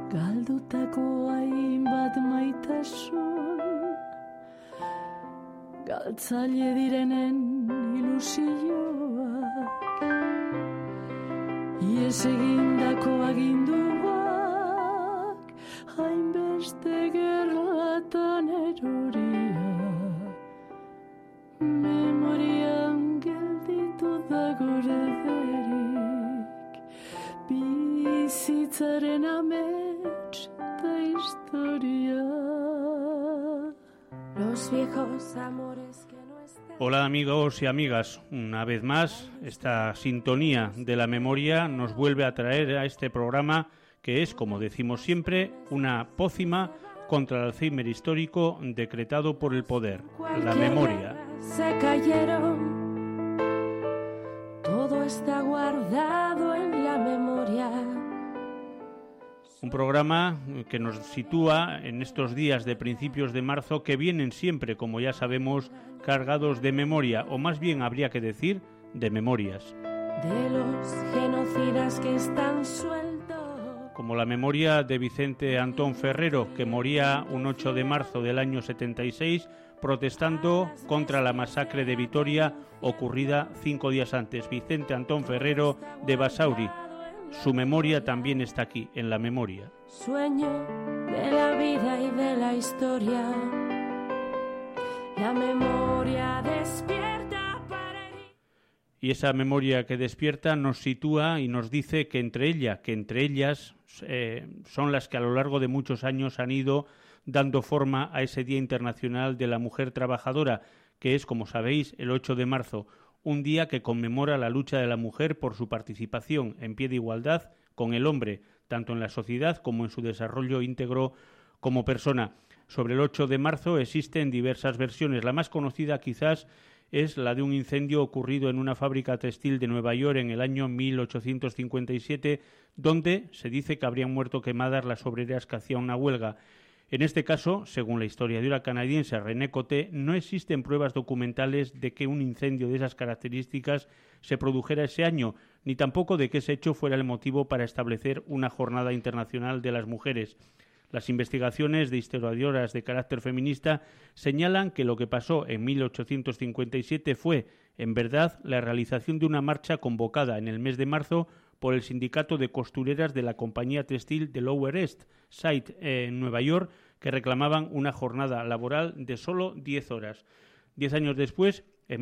Galdutako hainbat maitasun, galtzaile direnen ilusioak, ies egindako aginduak, hainbeste gerlatan eroria, memorian gelditu da gure derik, bizitzaren amets da historia. Los viejos amores que no están... Hola amigos y amigas, una vez más esta sintonía de la memoria nos vuelve a traer a este programa que es, como decimos siempre, una pócima contra el Alzheimer histórico decretado por el poder, la memoria. Se cayeron, todo está guardado en la memoria. Un programa que nos sitúa en estos días de principios de marzo que vienen siempre, como ya sabemos, cargados de memoria, o más bien habría que decir, de memorias. De los genocidas que están sueltos. Como la memoria de Vicente Antón Ferrero, que moría un 8 de marzo del año 76, protestando contra la masacre de Vitoria ocurrida 5 días antes. Vicente Antón Ferrero de Basauri. Su memoria también está aquí, en la memoria. Sueño de la vida y de la historia. La memoria despierta para... Y esa memoria que despierta nos sitúa y nos dice que entre ellas son las que a lo largo de muchos años han ido dando forma a ese Día Internacional de la Mujer Trabajadora, que es, como sabéis, el 8 de marzo, un día que conmemora la lucha de la mujer por su participación en pie de igualdad con el hombre, tanto en la sociedad como en su desarrollo íntegro como persona. Sobre el 8 de marzo existen diversas versiones. La más conocida quizás es la de un incendio ocurrido en una fábrica textil de Nueva York en el año 1857, donde se dice que habrían muerto quemadas las obreras que hacían una huelga. En este caso, según la historiadora canadiense René Coté, no existen pruebas documentales de que un incendio de esas características se produjera ese año, ni tampoco de que ese hecho fuera el motivo para establecer una jornada internacional de las mujeres. Las investigaciones de historiadoras de carácter feminista señalan que lo que pasó en 1857 fue, en verdad, la realización de una marcha convocada en el mes de marzo por el sindicato de costureras de la compañía textil de Lower East Side en Nueva York, que reclamaban una jornada laboral de solo 10 horas. 10 años después, en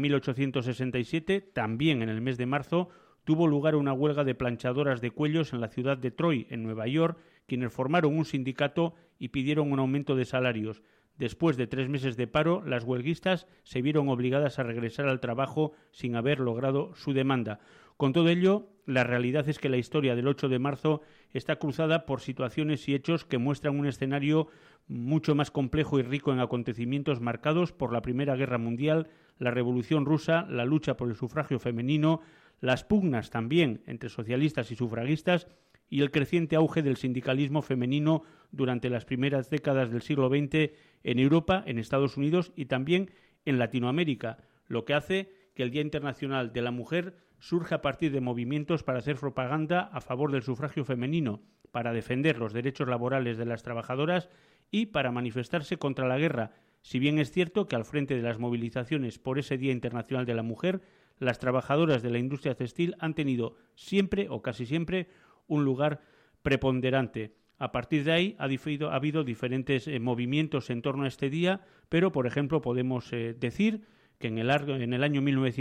1867, también en el mes de marzo, tuvo lugar una huelga de planchadoras de cuellos en la ciudad de Troy, en Nueva York, quienes formaron un sindicato y pidieron un aumento de salarios. Después de 3 meses de paro, las huelguistas se vieron obligadas a regresar al trabajo sin haber logrado su demanda. Con todo ello, la realidad es que la historia del 8 de marzo está cruzada por situaciones y hechos que muestran un escenario mucho más complejo y rico en acontecimientos marcados por la Primera Guerra Mundial, la Revolución Rusa, la lucha por el sufragio femenino, las pugnas también entre socialistas y sufragistas y el creciente auge del sindicalismo femenino durante las primeras décadas del siglo XX en Europa, en Estados Unidos y también en Latinoamérica, lo que hace que el Día Internacional de la Mujer surja a partir de movimientos para hacer propaganda a favor del sufragio femenino, para defender los derechos laborales de las trabajadoras y para manifestarse contra la guerra, si bien es cierto que al frente de las movilizaciones por ese Día Internacional de la Mujer, las trabajadoras de la industria textil han tenido siempre o casi siempre un lugar preponderante. A partir de ahí ha habido diferentes movimientos en torno a este día, pero, por ejemplo, podemos decir que en el año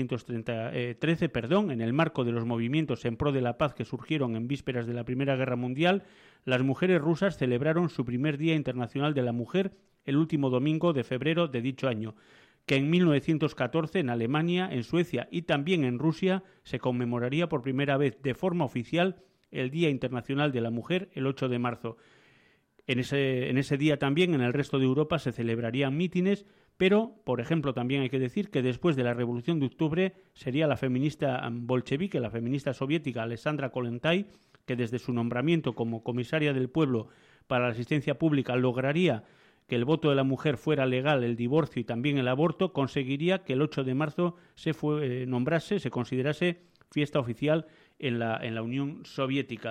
1913, en el marco de los movimientos en pro de la paz que surgieron en vísperas de la Primera Guerra Mundial, las mujeres rusas celebraron su primer Día Internacional de la Mujer el último domingo de febrero de dicho año, que en 1914 en Alemania, en Suecia y también en Rusia se conmemoraría por primera vez de forma oficial el Día Internacional de la Mujer el 8 de marzo. En ese día también en el resto de Europa se celebrarían mítines, pero, por ejemplo, también hay que decir que después de la Revolución de Octubre sería la feminista bolchevique, la feminista soviética Alexandra Kollontai, que desde su nombramiento como comisaria del pueblo para la asistencia pública lograría que el voto de la mujer fuera legal, el divorcio y también el aborto, conseguiría que el 8 de marzo se considerase fiesta oficial en la Unión Soviética.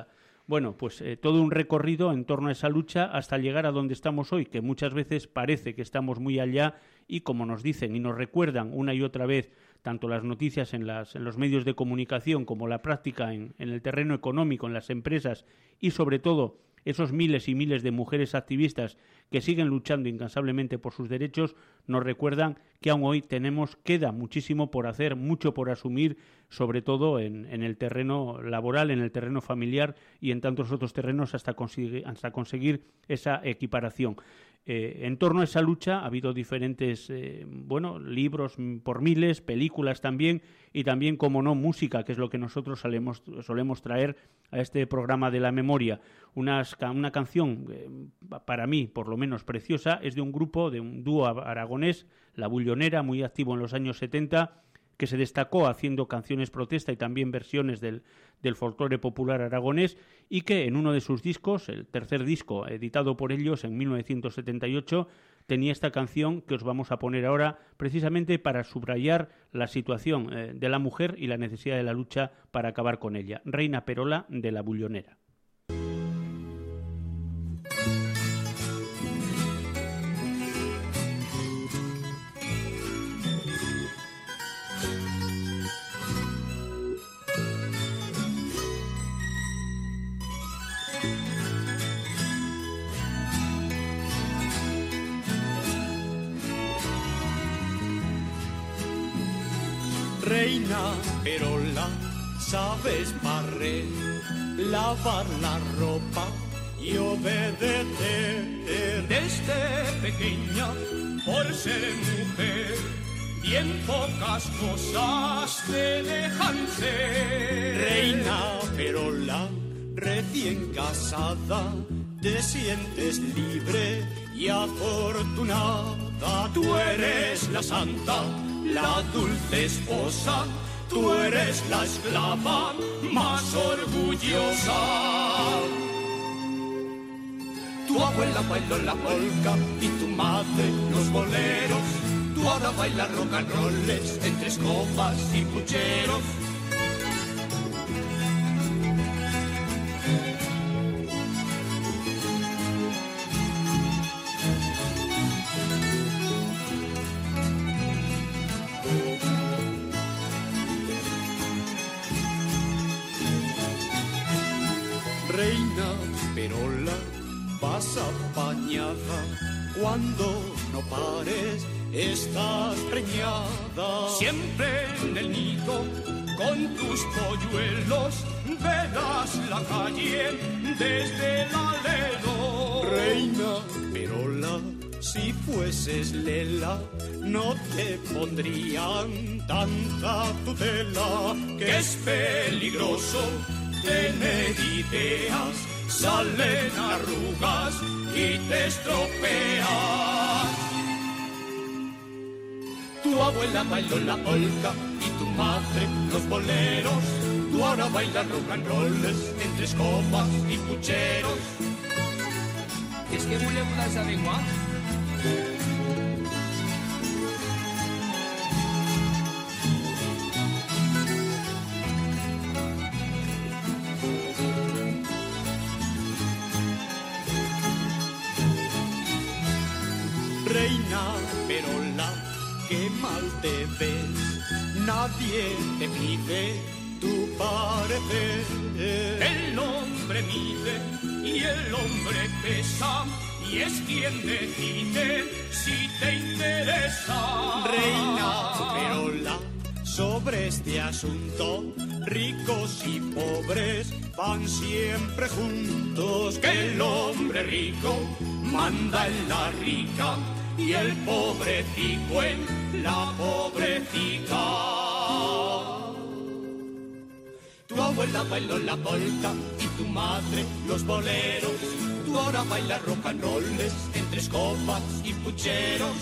Bueno, pues todo un recorrido en torno a esa lucha hasta llegar a donde estamos hoy, que muchas veces parece que estamos muy allá y como nos dicen y nos recuerdan una y otra vez tanto las noticias en los medios de comunicación como la práctica en el terreno económico, en las empresas y sobre todo esos miles y miles de mujeres activistas que siguen luchando incansablemente por sus derechos, nos recuerdan que aún hoy queda muchísimo por hacer, mucho por asumir, sobre todo en el terreno laboral, en el terreno familiar y en tantos otros terrenos hasta conseguir esa equiparación. En torno a esa lucha ha habido diferentes libros por miles, películas también y también, como no, música, que es lo que nosotros solemos traer a este programa de la memoria. Una canción, para mí, por lo menos preciosa, es de un dúo aragonés, La Bullonera, muy activo en los años 70, que se destacó haciendo canciones protesta y también versiones del folclore popular aragonés y que en uno de sus discos, el tercer disco editado por ellos en 1978, tenía esta canción que os vamos a poner ahora precisamente para subrayar la situación de la mujer y la necesidad de la lucha para acabar con ella. Reina Perola, de La Bullonera. Reina Perola, sabes barrer, lavar la ropa y obedecer. Desde pequeña, por ser mujer, bien pocas cosas te dejan ser. Reina Perola, recién casada, te sientes libre y afortunada. Tú eres la santa, la dulce esposa, tú eres la esclava más orgullosa. Tu abuela bailó la polca y tu madre los boleros. Tú ahora bailas rock and rolls entre escobas y pucheros. Reina Perola, vas apañada, cuando no pares estás preñada. Siempre en el nido, con tus polluelos, verás la calle desde el alero. Reina Perola, si fueses lela, no te pondrían tanta tutela, que es peligroso tener ideas, salen arrugas y te estropeas. Tu abuela bailó la polca y tu madre los boleros. Tú ahora bailas rock and rolls entre escobas y pucheros. Es que voulez-vous avec moi? Reina Perola, qué mal te ves, nadie te pide tu parecer. El hombre mide y el hombre pesa, y es quien decide si te interesa. Reina Perola, sobre este asunto, ricos y pobres van siempre juntos. Que el hombre rico manda en la rica y el pobrecico en la pobrecita. Tu abuela bailó la polca y tu madre los boleros. Tú ahora bailas rock and rolls entre escobas y pucheros.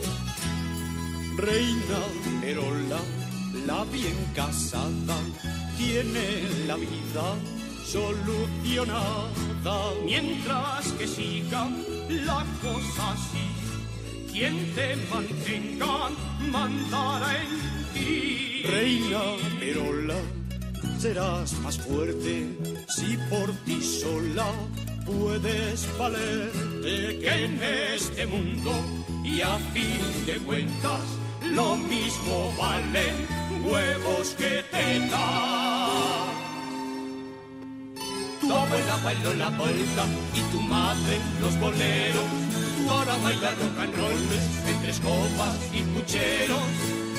Reina Perola, la bien casada, tiene la vida solucionada. Mientras que siga la cosa así, quien te mantenga mandará en ti. Reina Merola, serás más fuerte si por ti sola puedes valerte. Que en este mundo y a fin de cuentas lo mismo valen huevos que tetas. Tu abuela bailó la polka y tu madre los boleros. Tú ahora bailas rock and roll entre escobas y pucheros.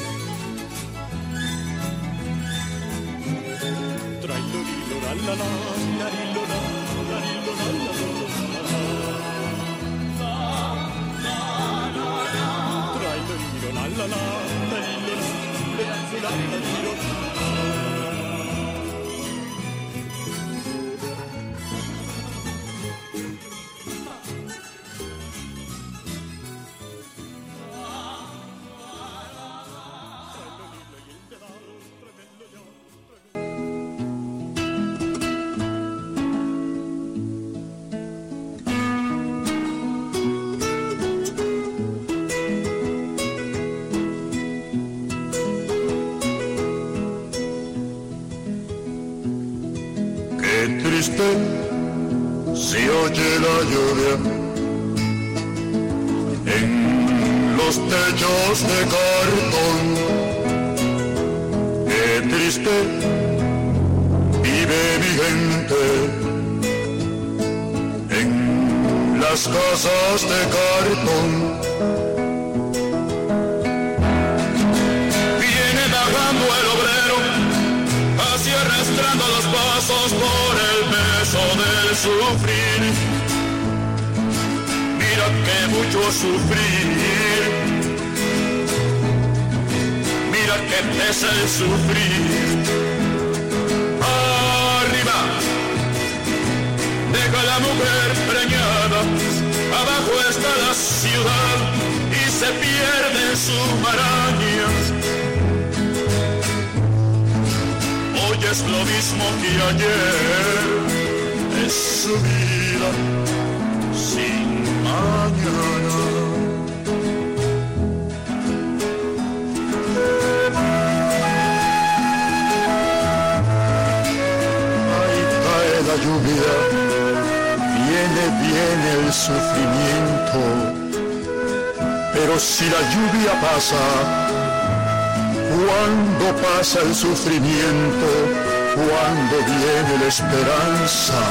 Trailo lilo la la la, la lilo la, la lilo la la la. Trailo lilo la la la, la lilo la, la lilo la. Se oye la lluvia en los techos de cartón. Qué triste vive mi gente en las casas de cartón. Viene vagando el obrero, así arrastrando los pasos por el peso del sufrir. Mira que mucho sufrir, mira que pesa el sufrir. Arriba, deja la mujer preñada, abajo está la ciudad y se pierde en sus marañas. Hoy es lo mismo que ayer, es su vida sin mañana. Ahí cae la lluvia, viene el sufrimiento, pero si la lluvia pasa, cuando pasa el sufrimiento, cuando viene la esperanza.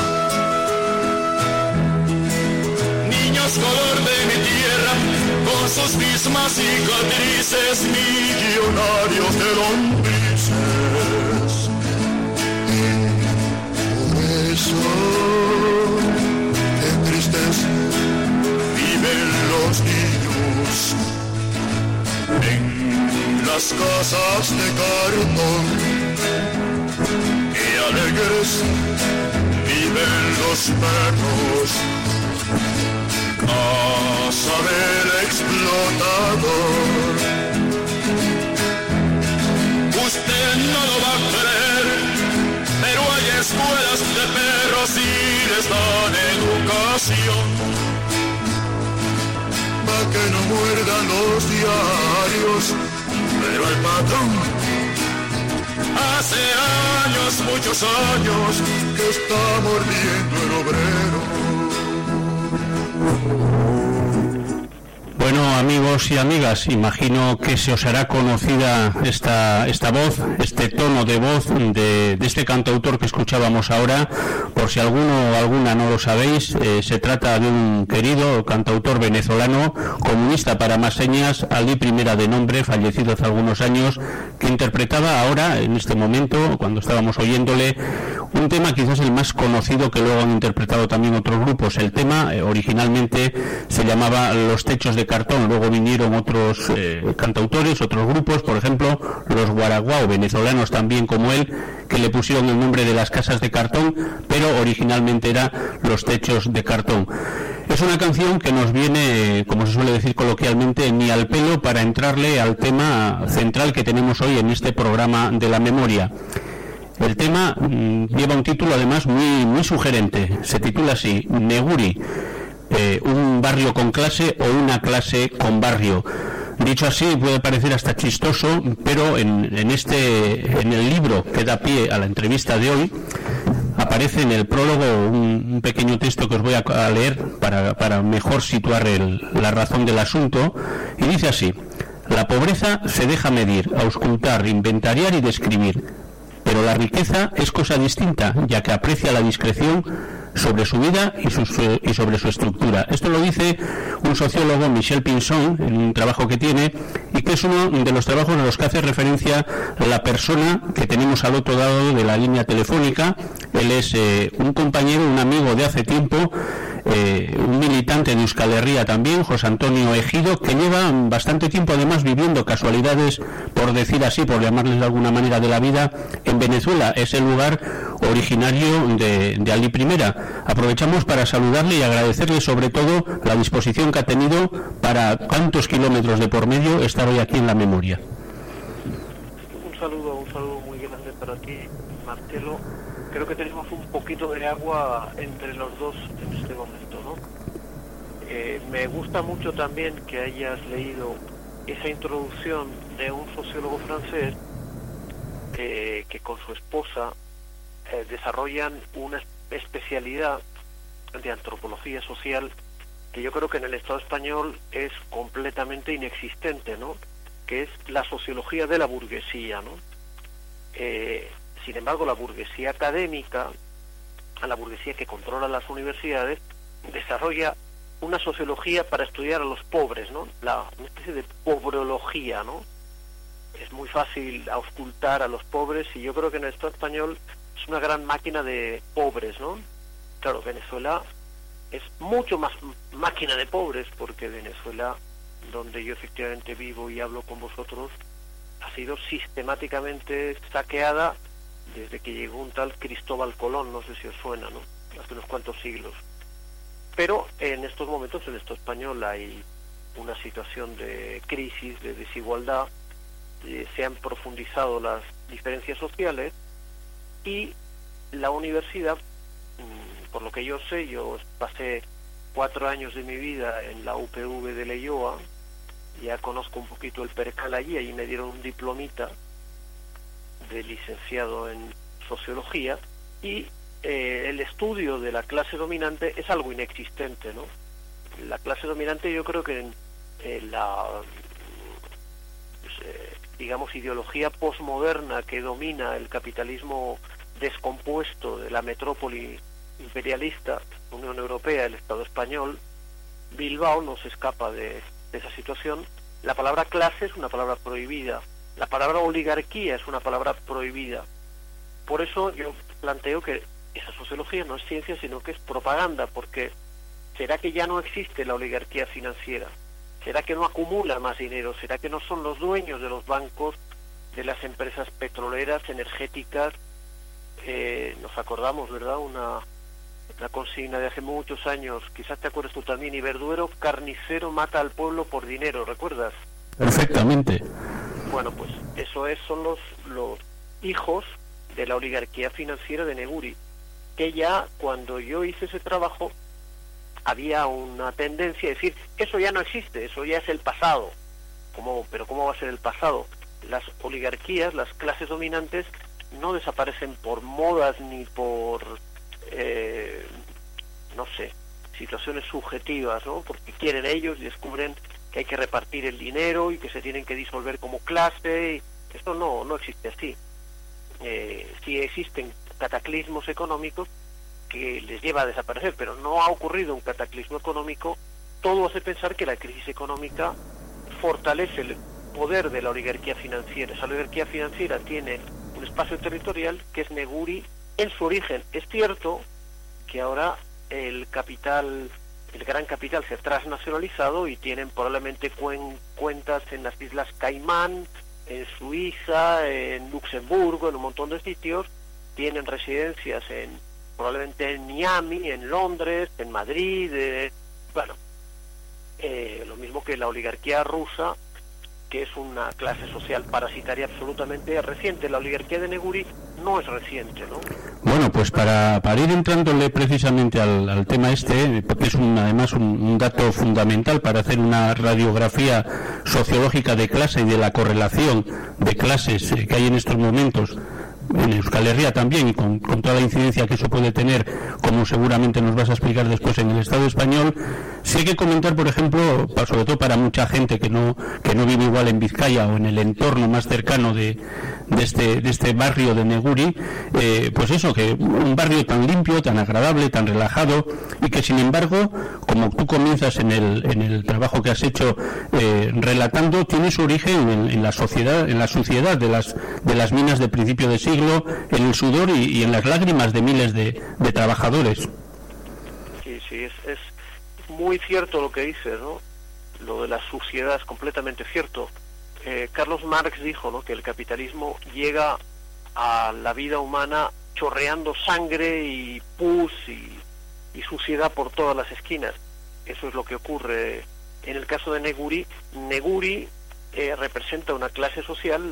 Niños color de mi tierra, con sus mismas cicatrices, millonarios de lombrices. Por eso, qué tristes viven los niños en las casas de cartón. Qué alegres viven los perros, casa del explotador. Usted no lo va a creer, pero hay escuelas de perros y les dan educación. Pa' que no muerdan los diarios, pero el patrón hace años, muchos años, que está mordiendo el obrero. Bueno, amigos y amigas, imagino que se os hará conocida esta voz, este tono de voz de este cantautor que escuchábamos ahora. Por si alguno o alguna no lo sabéis, se trata de un querido cantautor venezolano, comunista para más señas, Ali Primera de nombre, fallecido hace algunos años, que interpretaba ahora, en este momento, cuando estábamos oyéndole, un tema quizás el más conocido que luego han interpretado también otros grupos. El tema originalmente se llamaba Los techos de cartón, luego vinieron otros cantautores, otros grupos, por ejemplo los Guaraguao, venezolanos también como él, que le pusieron el nombre de Las casas de cartón, pero originalmente era Los techos de cartón. Es una canción que nos viene, como se suele decir coloquialmente, ni al pelo para entrarle al tema central que tenemos hoy en este programa de la memoria. El tema lleva un título además muy sugerente. Se titula así: Neguri, un barrio con clase o una clase con barrio. Dicho así puede parecer hasta chistoso, pero en el libro que da pie a la entrevista de hoy aparece en el prólogo un pequeño texto que os voy a leer para mejor situar la razón del asunto, y dice así: la pobreza se deja medir, auscultar, inventariar y describir, pero la riqueza es cosa distinta, ya que aprecia la discreción sobre su vida y sobre su estructura. Esto lo dice un sociólogo, Michel Pinson, en un trabajo que tiene, y que es uno de los trabajos a los que hace referencia la persona que tenemos al otro lado de la línea telefónica. Él es un compañero, un amigo de hace tiempo, un militante de Euskal Herria también, José Antonio Ejido, que lleva bastante tiempo además viviendo casualidades, por decir así, por llamarles de alguna manera, de la vida en Venezuela. Es el lugar originario de Ali I. Aprovechamos para saludarle y agradecerle sobre todo la disposición que ha tenido para tantos kilómetros de por medio estar hoy aquí en La Memoria. Un saludo muy grande para ti, Marcelo. Creo que tenemos un poquito de agua entre los dos en este momento, ¿no? Me gusta mucho también que hayas leído esa introducción de un sociólogo francés que con su esposa desarrollan una especialidad de antropología social que yo creo que en el Estado español es completamente inexistente, ¿no? Que es la sociología de la burguesía, ¿no? Sin embargo, la burguesía académica, la burguesía que controla las universidades, desarrolla una sociología para estudiar a los pobres, ¿no? Una especie de pobrología, ¿no? Es muy fácil auscultar a los pobres, y yo creo que en el Estado español es una gran máquina de pobres, ¿no? Claro, Venezuela es mucho más máquina de pobres, porque Venezuela, donde yo efectivamente vivo y hablo con vosotros, ha sido sistemáticamente saqueada desde que llegó un tal Cristóbal Colón, no sé si os suena, ¿no? Hace unos cuantos siglos. Pero en estos momentos en el Estado español hay una situación de crisis, de desigualdad, se han profundizado las diferencias sociales, y la universidad, por lo que yo sé, yo pasé 4 años de mi vida en la UPV de Leioa, ya conozco un poquito el percal allí me dieron un diplomita de licenciado en sociología, y el estudio de la clase dominante es algo inexistente, ¿no? La clase dominante, yo creo que en la digamos ideología posmoderna que domina el capitalismo descompuesto de la metrópoli imperialista, Unión Europea, el Estado español, Bilbao no se escapa de esa situación. La palabra clase es una palabra prohibida, la palabra oligarquía es una palabra prohibida. Por eso yo planteo que esa sociología no es ciencia, sino que es propaganda, porque ¿será que ya no existe la oligarquía financiera? ¿Será que no acumula más dinero? ¿Será que no son los dueños de los bancos, de las empresas petroleras, energéticas? Nos acordamos, ¿verdad? Una consigna de hace muchos años, quizás te acuerdas tú también, Iberduero, carnicero mata al pueblo por dinero, ¿recuerdas? Perfectamente. Bueno, pues son los hijos de la oligarquía financiera de Neguri, que ya cuando yo hice ese trabajo había una tendencia a decir, eso ya no existe, eso ya es el pasado. ¿Pero cómo va a ser el pasado? Las oligarquías, las clases dominantes, no desaparecen por modas ni por, no sé, situaciones subjetivas, ¿no? Porque quieren ellos y descubren que hay que repartir el dinero y que se tienen que disolver como clase. Y esto no existe así. Sí existen cataclismos económicos que les lleva a desaparecer, pero no ha ocurrido un cataclismo económico. Todo hace pensar que la crisis económica fortalece el poder de la oligarquía financiera. Esa oligarquía financiera tiene un espacio territorial que es Neguri en su origen. Es cierto que ahora el gran capital se ha transnacionalizado y tienen probablemente cuentas en las Islas Caimán, en Suiza, en Luxemburgo, en un montón de sitios. Tienen residencias probablemente en Miami, en Londres, en Madrid, lo mismo que la oligarquía rusa que es una clase social parasitaria absolutamente reciente. La oligarquía de Neguri no es reciente, ¿no? Bueno, pues para ir entrándole precisamente al tema porque es además un dato fundamental para hacer una radiografía sociológica de clase y de la correlación de clases que hay en estos momentos en Euskal Herria también, y con toda la incidencia que eso puede tener, como seguramente nos vas a explicar después, en el Estado español. Sí hay que comentar, por ejemplo, sobre todo para mucha gente que no vive igual en Vizcaya o en el entorno más cercano de este barrio de Neguri, pues eso, que un barrio tan limpio, tan agradable, tan relajado, y que sin embargo, como tú comienzas en el trabajo que has hecho relatando, tiene su origen en la suciedad de las minas de principio de siglo, en el sudor y en las lágrimas de miles de trabajadores. Sí, es muy cierto lo que dices, ¿no? Lo de la suciedad es completamente cierto. Carlos Marx dijo, ¿no?, que el capitalismo llega a la vida humana chorreando sangre y pus y suciedad por todas las esquinas. Eso es lo que ocurre en el caso de Neguri. Neguri representa una clase social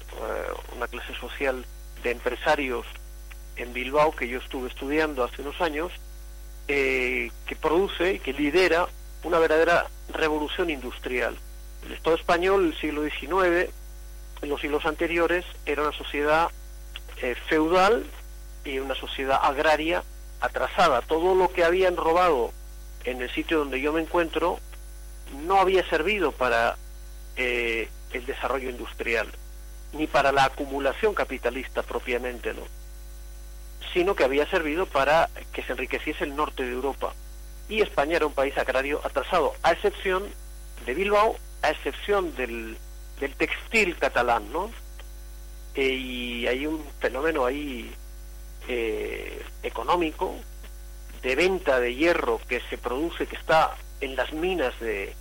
de empresarios en Bilbao, que yo estuve estudiando hace unos años, que produce y que lidera una verdadera revolución industrial. El Estado español, el siglo XIX, en los siglos anteriores, era una sociedad feudal y una sociedad agraria atrasada. Todo lo que habían robado en el sitio donde yo me encuentro no había servido para el desarrollo industrial, ni para la acumulación capitalista propiamente, ¿no?, sino que había servido para que se enriqueciese el norte de Europa. Y España era un país agrario atrasado, a excepción de Bilbao, a excepción del textil catalán, ¿no? Y hay un fenómeno ahí económico, de venta de hierro que se produce, que está en las minas de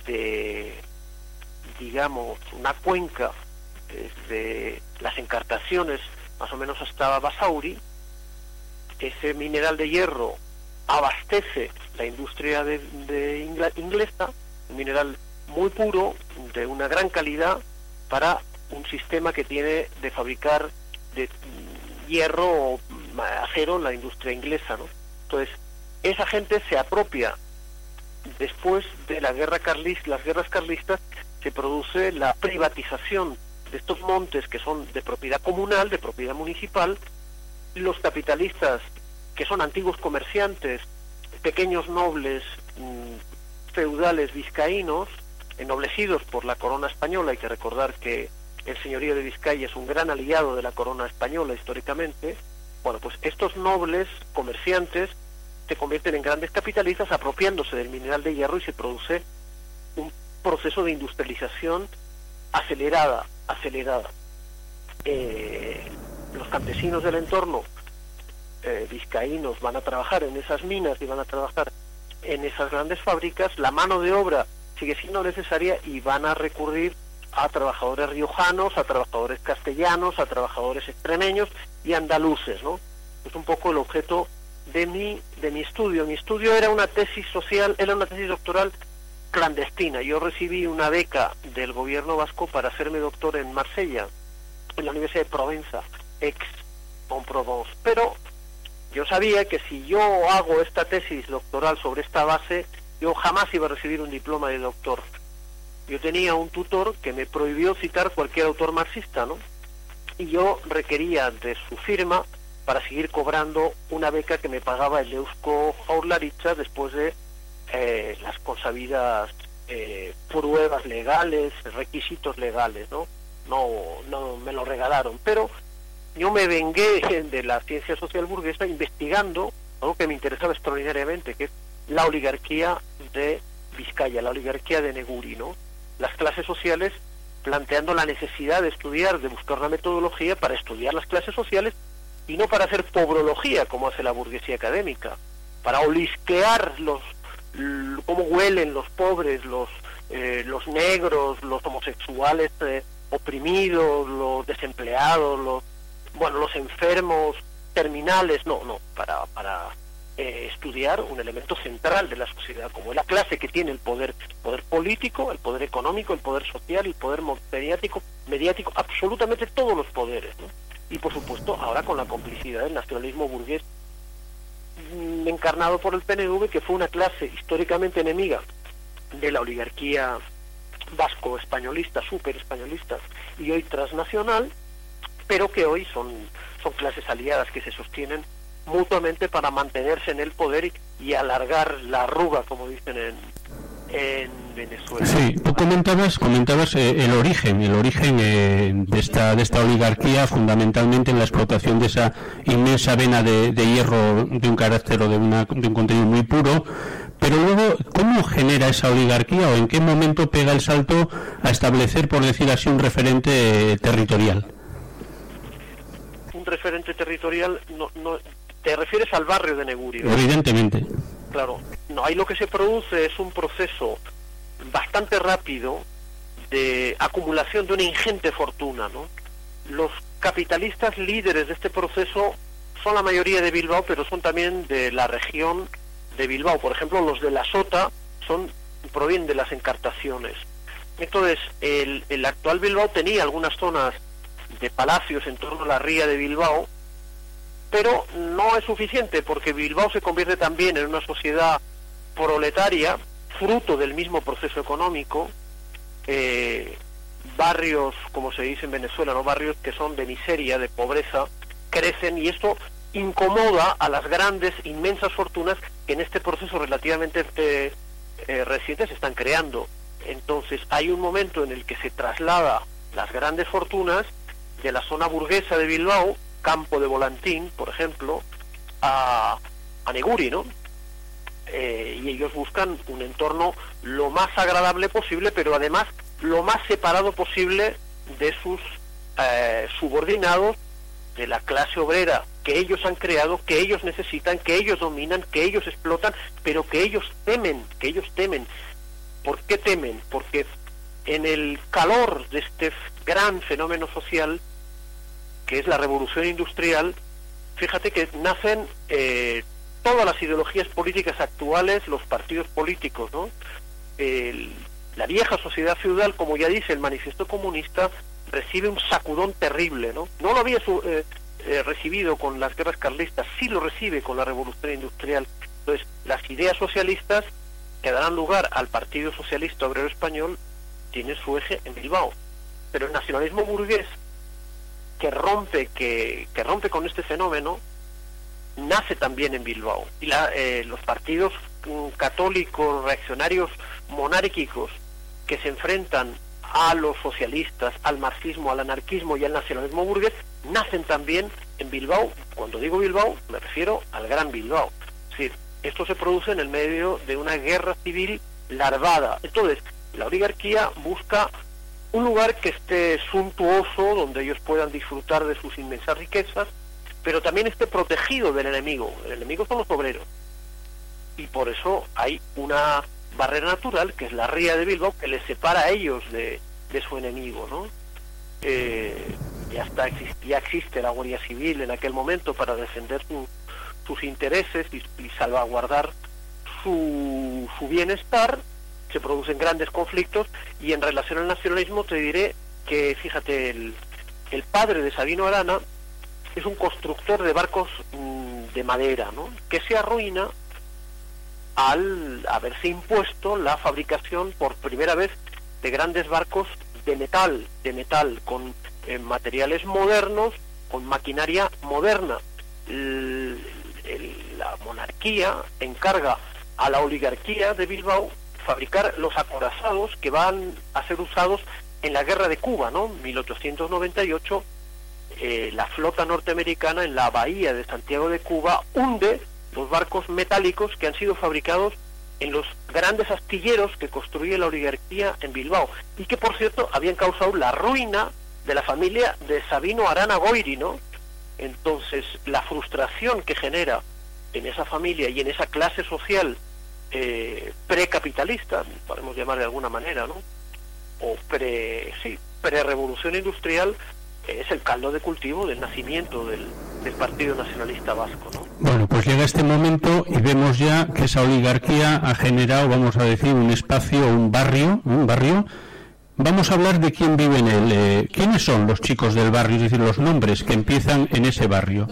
digamos, una cuenca desde las Encartaciones más o menos hasta Basauri. Ese mineral de hierro abastece la industria inglesa, un mineral muy puro, de una gran calidad, para un sistema que tiene de fabricar de hierro o acero la industria inglesa, ¿no? Entonces, esa gente se apropia. Después de las guerras carlistas, se produce la privatización de estos montes que son de propiedad comunal, de propiedad municipal. Los capitalistas, que son antiguos comerciantes, pequeños nobles feudales vizcaínos, ennoblecidos por la corona española. Hay que recordar que el señorío de Vizcaya es un gran aliado de la corona española históricamente. Bueno, pues estos nobles comerciantes se convierten en grandes capitalistas apropiándose del mineral de hierro, y se produce un proceso de industrialización acelerada. Los campesinos del entorno vizcaínos van a trabajar en esas minas y van a trabajar en esas grandes fábricas. La mano de obra sigue siendo necesaria y van a recurrir a trabajadores riojanos, a trabajadores castellanos, a trabajadores extremeños y andaluces, ¿no? Es un poco el objeto de mi estudio. Mi estudio era una tesis social, era una tesis doctoral clandestina. Yo recibí una beca del gobierno vasco para hacerme doctor en Marsella, en la Universidad de Provenza, Aix-en-Provence. Pero yo sabía que si yo hago esta tesis doctoral sobre esta base, yo jamás iba a recibir un diploma de doctor. Yo tenía un tutor que me prohibió citar cualquier autor marxista, ¿no? Y yo requería de su firma para seguir cobrando una beca que me pagaba el Eusko Jaurlaritza después de las consabidas pruebas legales, requisitos legales, ¿no? No me lo regalaron, pero yo me vengué de la ciencia social burguesa investigando algo que me interesaba extraordinariamente, que es la oligarquía de Vizcaya, la oligarquía de Neguri, ¿no? Las clases sociales, planteando la necesidad de estudiar, de buscar una metodología para estudiar las clases sociales y no para hacer pobrología como hace la burguesía académica, para olisquear cómo huelen los pobres, los negros, los homosexuales oprimidos, los desempleados, los enfermos terminales. No, para estudiar un elemento central de la sociedad, como es la clase que tiene el poder político, el poder económico, el poder social, el poder mediático, absolutamente todos los poderes, ¿no? Y por supuesto ahora con la complicidad del nacionalismo burgués encarnado por el PNV, que fue una clase históricamente enemiga de la oligarquía vasco-españolista, súper españolista, y hoy transnacional, pero que hoy son clases aliadas que se sostienen mutuamente para mantenerse en el poder y alargar la arruga, como dicen en Venezuela. Sí, tú comentabas el origen de esta oligarquía, fundamentalmente en la explotación de esa inmensa vena de hierro de un carácter o de un contenido muy puro. Pero luego, ¿cómo genera esa oligarquía o en qué momento pega el salto a establecer, por decir así, un referente territorial? Un referente territorial, no te refieres al barrio de Neguri, ¿no? Evidentemente. Claro, no, ahí lo que se produce es un proceso bastante rápido de acumulación de una ingente fortuna, ¿no? Los capitalistas líderes de este proceso son la mayoría de Bilbao, pero son también de la región de Bilbao. Por ejemplo, los de la Sota provienen de las encartaciones. Entonces, el actual Bilbao tenía algunas zonas de palacios en torno a la ría de Bilbao, pero no es suficiente, porque Bilbao se convierte también en una sociedad proletaria, fruto del mismo proceso económico. Barrios, como se dice en Venezuela, ¿no? Barrios que son de miseria, de pobreza, crecen, y esto incomoda a las grandes, inmensas fortunas que en este proceso relativamente reciente se están creando. Entonces hay un momento en el que se traslada las grandes fortunas de la zona burguesa de Bilbao, Campo de Volantín, por ejemplo, a Neguri, ¿no? Y ellos buscan un entorno lo más agradable posible, pero además lo más separado posible de sus subordinados, de la clase obrera que ellos han creado, que ellos necesitan, que ellos dominan, que ellos explotan, pero que ellos temen. ¿Por qué temen? Porque en el calor de este gran fenómeno social, que es la revolución industrial, fíjate que nacen todas las ideologías políticas actuales, los partidos políticos, ¿no? La vieja sociedad feudal, como ya dice el Manifiesto Comunista, recibe un sacudón terrible, ¿no? No lo había recibido con las guerras carlistas, sí lo recibe con la revolución industrial. Entonces, las ideas socialistas que darán lugar al Partido Socialista Obrero Español tienen su eje en Bilbao. Pero el nacionalismo burgués, que rompe con este fenómeno, nace también en Bilbao. Y los partidos católicos, reaccionarios, monárquicos, que se enfrentan a los socialistas, al marxismo, al anarquismo y al nacionalismo burgués, nacen también en Bilbao. Cuando digo Bilbao, me refiero al Gran Bilbao. Es decir, esto se produce en el medio de una guerra civil larvada. Entonces, la oligarquía busca un lugar que esté suntuoso, donde ellos puedan disfrutar de sus inmensas riquezas, pero también esté protegido del enemigo. El enemigo son los obreros. Y por eso hay una barrera natural, que es la ría de Bilbao, que les separa a ellos de su enemigo, ¿no? Ya existe la Guardia Civil en aquel momento para defender sus intereses y salvaguardar su bienestar. Se producen grandes conflictos, y en relación al nacionalismo te diré que, fíjate, el padre de Sabino Arana es un constructor de barcos de madera, ¿no? Que se arruina al haberse impuesto la fabricación por primera vez de grandes barcos de metal con materiales modernos, con maquinaria moderna. La monarquía encarga a la oligarquía de Bilbao fabricar los acorazados que van a ser usados en la guerra de Cuba, ¿no? 1898, la flota norteamericana en la bahía de Santiago de Cuba hunde los barcos metálicos que han sido fabricados en los grandes astilleros que construye la oligarquía en Bilbao, y que, por cierto, habían causado la ruina de la familia de Sabino Arana Goiri, ¿no? Entonces, la frustración que genera en esa familia y en esa clase social precapitalista, podemos llamar de alguna manera, ¿no? O pre-revolución industrial, es el caldo de cultivo del nacimiento del Partido Nacionalista Vasco, ¿no? Bueno, pues llega este momento y vemos ya que esa oligarquía ha generado, vamos a decir, un espacio, un barrio. Vamos a hablar de quién vive en él. ¿Quiénes son los chicos del barrio? Es decir, los nombres que empiezan en ese barrio.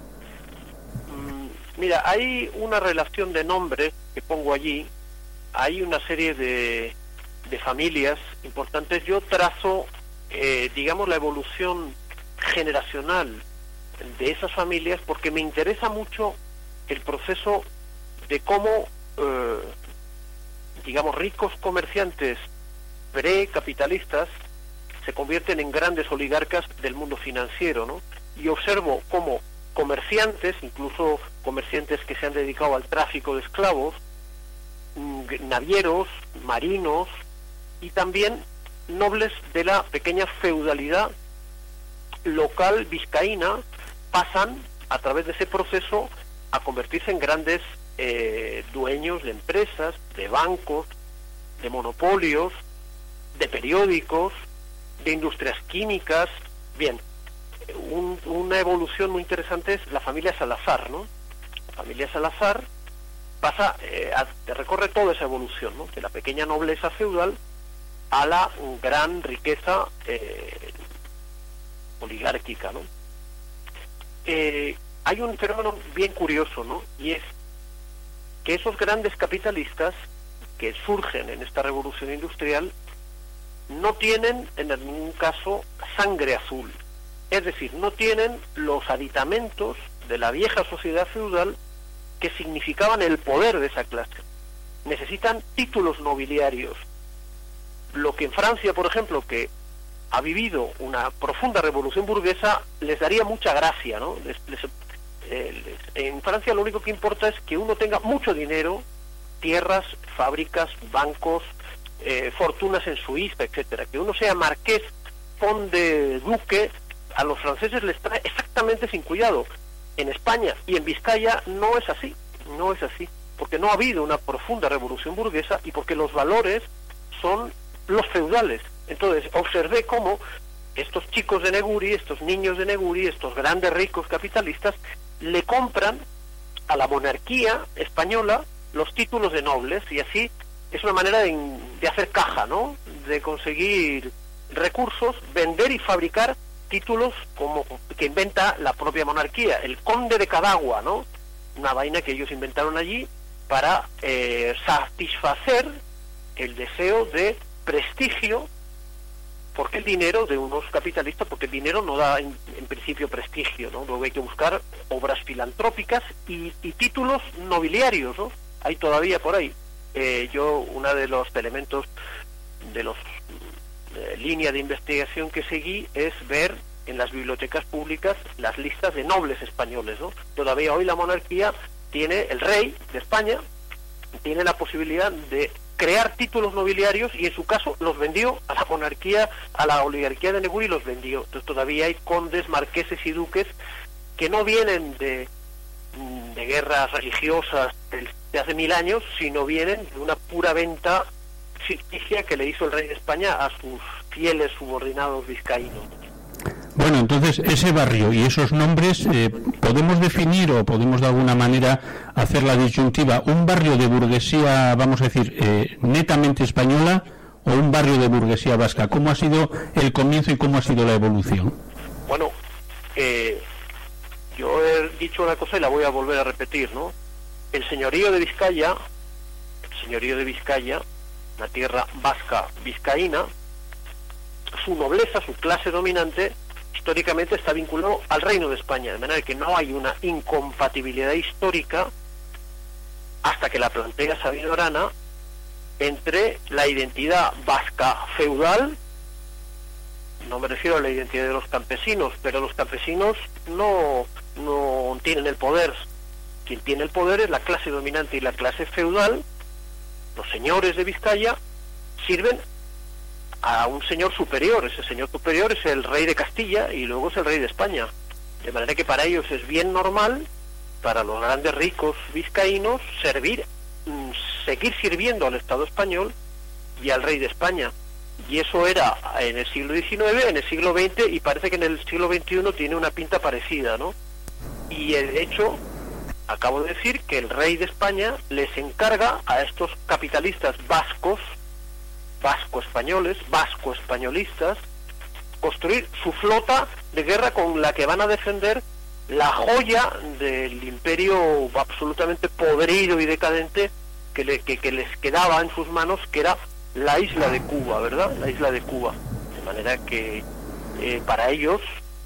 Mira, hay una relación de nombres que pongo allí. Hay una serie de familias importantes. Yo trazo, digamos, la evolución generacional de esas familias porque me interesa mucho el proceso de cómo, digamos, ricos comerciantes precapitalistas se convierten en grandes oligarcas del mundo financiero, ¿no? Y observo cómo comerciantes, incluso comerciantes que se han dedicado al tráfico de esclavos, navieros, marinos y también nobles de la pequeña feudalidad local vizcaína pasan a través de ese proceso a convertirse en grandes dueños de empresas, de bancos, de monopolios, de periódicos, de industrias químicas. Bien, una evolución muy interesante es la familia Salazar, ¿no? La familia Salazar pasa, recorre toda esa evolución, ¿no? De la pequeña nobleza feudal a la gran riqueza oligárquica, ¿no? Hay un fenómeno bien curioso, ¿no? Y es que esos grandes capitalistas que surgen en esta revolución industrial no tienen en ningún caso sangre azul, es decir, no tienen los aditamentos de la vieja sociedad feudal que significaban el poder de esa clase. Necesitan títulos nobiliarios, lo que en Francia, por ejemplo, que ha vivido una profunda revolución burguesa, les daría mucha gracia, ¿no? En Francia lo único que importa es que uno tenga mucho dinero, tierras, fábricas, bancos, fortunas en Suiza, etcétera. Que uno sea marqués, conde, duque, a los franceses les trae exactamente sin cuidado. En España y en Vizcaya no es así, porque no ha habido una profunda revolución burguesa y porque los valores son los feudales. Entonces observé cómo estos chicos de Neguri, estos niños de Neguri, estos grandes ricos capitalistas le compran a la monarquía española los títulos de nobles, y así es una manera de hacer caja, ¿no? De conseguir recursos, vender y fabricar títulos como que inventa la propia monarquía. El conde de Cadagua, ¿no? Una vaina que ellos inventaron allí para satisfacer el deseo de prestigio, porque el dinero de unos capitalistas, porque el dinero no da en principio prestigio, ¿no? Luego hay que buscar obras filantrópicas y títulos nobiliarios, ¿no? Hay todavía por ahí. Uno de los elementos de los línea de investigación que seguí es ver en las bibliotecas públicas las listas de nobles españoles, ¿no? Todavía hoy la monarquía tiene, el rey de España tiene la posibilidad de crear títulos nobiliarios y en su caso los vendió a la monarquía, a la oligarquía de Neguri, los vendió. Entonces todavía hay condes, marqueses y duques que no vienen de guerras religiosas de hace 1000 años, sino vienen de una pura venta ficticia que le hizo el rey de España a sus fieles subordinados vizcaínos. Bueno, entonces ese barrio y esos nombres, ¿podemos definir o podemos de alguna manera hacer la disyuntiva? ¿Un barrio de burguesía, vamos a decir, netamente española o un barrio de burguesía vasca? ¿Cómo ha sido el comienzo y cómo ha sido la evolución? Bueno, yo he dicho una cosa y la voy a volver a repetir, ¿no? El señorío de Vizcaya, la tierra vasca vizcaína, su nobleza, su clase dominante, históricamente está vinculado al Reino de España, de manera que no hay una incompatibilidad histórica, hasta que la plantea Sabino Arana, entre la identidad vasca feudal, no me refiero a la identidad de los campesinos, pero los campesinos no tienen el poder. Quien tiene el poder es la clase dominante, y la clase feudal, los señores de Vizcaya, sirven a un señor superior. Ese señor superior es el rey de Castilla y luego es el rey de España, de manera que para ellos es bien normal, para los grandes ricos vizcaínos, seguir sirviendo al Estado español y al rey de España. Y eso era en el siglo XIX, en el siglo XX, y parece que en el siglo XXI tiene una pinta parecida, ¿no? Y de hecho, acabo de decir que el rey de España les encarga a estos capitalistas vasco-españolistas, construir su flota de guerra con la que van a defender la joya del imperio absolutamente podrido y decadente que les quedaba en sus manos, que era la isla de Cuba, ¿verdad? La isla de Cuba. De manera que para ellos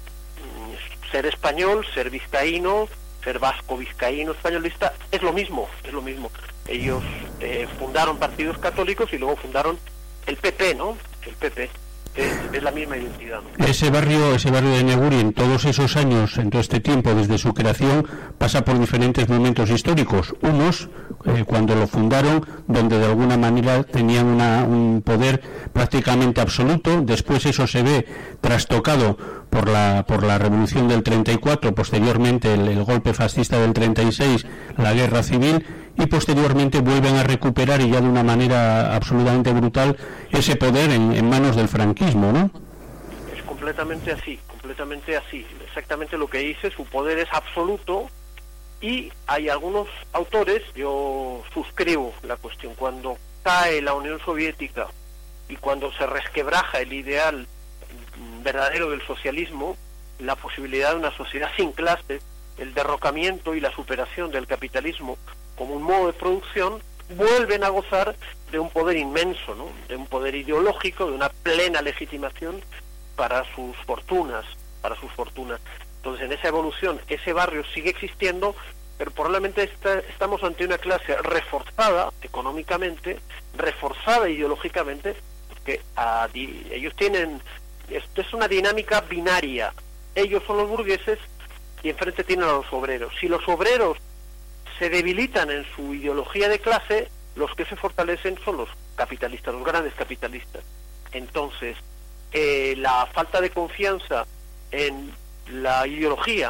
ser español, ser vizcaíno, ser vasco, vizcaíno, españolista, es lo mismo. Ellos fundaron partidos católicos y luego fundaron el PP, ¿no? El PP. Es la misma identidad, ¿no? Ese barrio de Neguri, en todos esos años, en todo este tiempo, desde su creación, pasa por diferentes momentos históricos. Unos, cuando lo fundaron, donde de alguna manera tenían un poder prácticamente absoluto. Después eso se ve trastocado por la revolución del 34, posteriormente el golpe fascista del 36, la guerra civil, y posteriormente vuelven a recuperar, y ya de una manera absolutamente brutal, ese poder en manos del franquismo, ¿no? Es completamente así, exactamente lo que dice. Su poder es absoluto, y hay algunos autores, yo suscribo la cuestión, cuando cae la Unión Soviética y cuando se resquebraja el ideal verdadero del socialismo, la posibilidad de una sociedad sin clases, el derrocamiento y la superación del capitalismo como un modo de producción, vuelven a gozar de un poder inmenso, ¿no? De un poder ideológico, de una plena legitimación para sus fortunas. Entonces, en esa evolución, ese barrio sigue existiendo, pero probablemente estamos ante una clase reforzada económicamente, reforzada ideológicamente, porque ellos tienen, esto es una dinámica binaria. Ellos son los burgueses y enfrente tienen a los obreros. Si los obreros se debilitan en su ideología de clase, los que se fortalecen son los capitalistas, los grandes capitalistas. Entonces, la falta de confianza en la ideología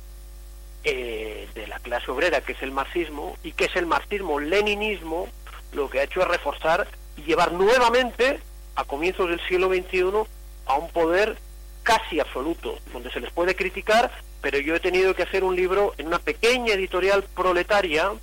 de la clase obrera, que es el marxismo, y que es el marxismo-leninismo, lo que ha hecho es reforzar y llevar nuevamente, a comienzos del siglo XXI, a un poder casi absoluto, donde se les puede criticar, pero yo he tenido que hacer un libro en una pequeña editorial proletaria.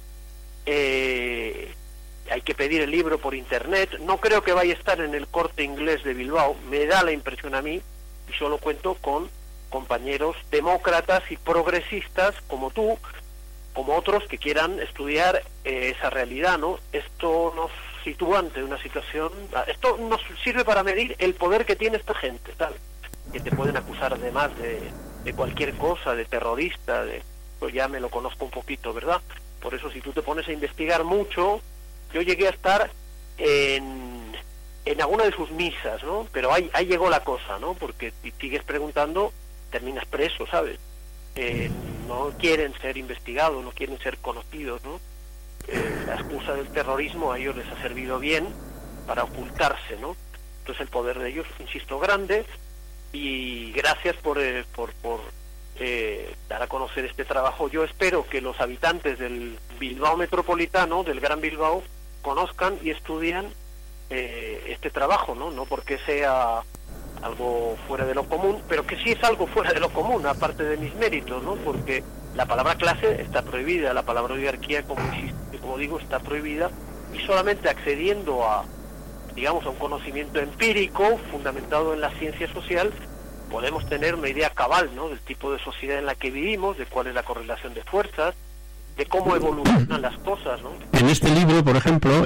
Hay que pedir el libro por internet, no creo que vaya a estar en el Corte Inglés de Bilbao, me da la impresión a mí, y solo cuento con compañeros demócratas y progresistas como tú, como otros que quieran estudiar esa realidad, ¿no? Esto nos sitúa ante una situación, esto nos sirve para medir el poder que tiene esta gente, ¿sabes? Que te pueden acusar además de cualquier cosa, de terrorista, pues ya me lo conozco un poquito, ¿verdad? Por eso, si tú te pones a investigar mucho, yo llegué a estar en alguna de sus misas, ¿no? Pero ahí llegó la cosa, ¿no? Porque si sigues preguntando, terminas preso, ¿sabes? No quieren ser investigados, no quieren ser conocidos, ¿no? La excusa del terrorismo a ellos les ha servido bien para ocultarse, ¿no? Entonces el poder de ellos, insisto, grande. Y gracias por dar a conocer este trabajo. Yo espero que los habitantes del Bilbao metropolitano, del Gran Bilbao, conozcan y estudian este trabajo, no porque sea algo fuera de lo común, pero que sí es algo fuera de lo común, aparte de mis méritos, ¿no? Porque la palabra clase está prohibida, la palabra oligarquía, como digo, está prohibida, y solamente accediendo a un conocimiento empírico fundamentado en la ciencia social, podemos tener una idea cabal, ¿no? Del tipo de sociedad en la que vivimos, de cuál es la correlación de fuerzas, de cómo evolucionan las cosas, ¿no? En este libro, por ejemplo,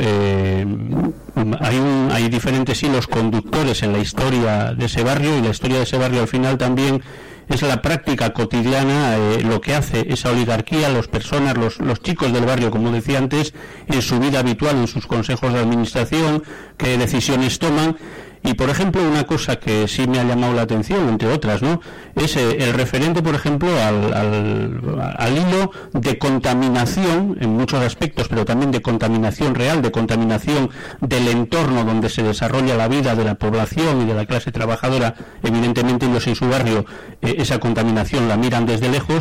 hay diferentes hilos conductores en la historia de ese barrio, y la historia de ese barrio al final también es la práctica cotidiana, lo que hace esa oligarquía, las personas, los chicos del barrio, como decía antes, en su vida habitual, en sus consejos de administración, qué decisiones toman. Y, por ejemplo, una cosa que sí me ha llamado la atención, entre otras, ¿no?, es el referente, por ejemplo, al hilo de contaminación, en muchos aspectos, pero también de contaminación real, de contaminación del entorno donde se desarrolla la vida de la población y de la clase trabajadora. Evidentemente ellos en su barrio esa contaminación la miran desde lejos.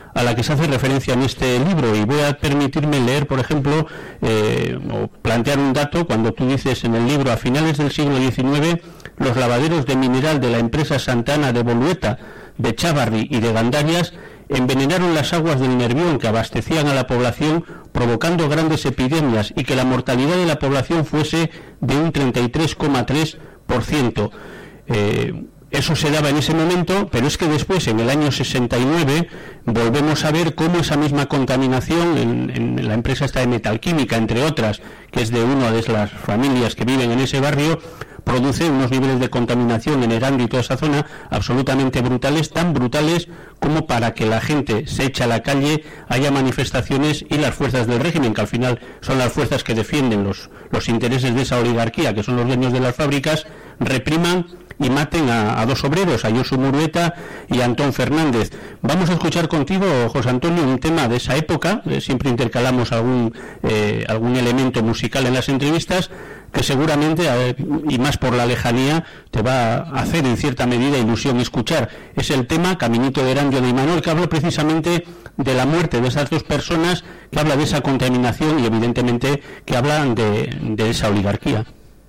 a la que se hace referencia en este libro, y voy a permitirme leer, por ejemplo, o plantear un dato. Cuando tú dices en el libro: a finales del siglo XIX, los lavaderos de mineral de la empresa Santana de Bolueta, de Chávarri y de Gandarias envenenaron las aguas del Nervión que abastecían a la población, provocando grandes epidemias, y que la mortalidad de la población fuese de un 33,3%. Eso se daba en ese momento, pero es que después, en el año 69, volvemos a ver cómo esa misma contaminación en la empresa esta de Metalquímica, entre otras, que es de una de las familias que viven en ese barrio, produce unos niveles de contaminación en Erandio y toda esa zona absolutamente brutales, tan brutales como para que la gente se eche a la calle, haya manifestaciones, y las fuerzas del régimen, que al final son las fuerzas que defienden los intereses de esa oligarquía, que son los dueños de las fábricas, repriman y maten a dos obreros, a Josu Murueta y a Antón Fernández. Vamos a escuchar contigo, José Antonio, un tema de esa época. Siempre intercalamos algún elemento musical en las entrevistas, que seguramente, y más por la lejanía, te va a hacer en cierta medida ilusión escuchar. Es el tema Caminito de Erandio de Imanol, que habla precisamente de la muerte de esas dos personas, que habla de esa contaminación y evidentemente que hablan de esa oligarquía.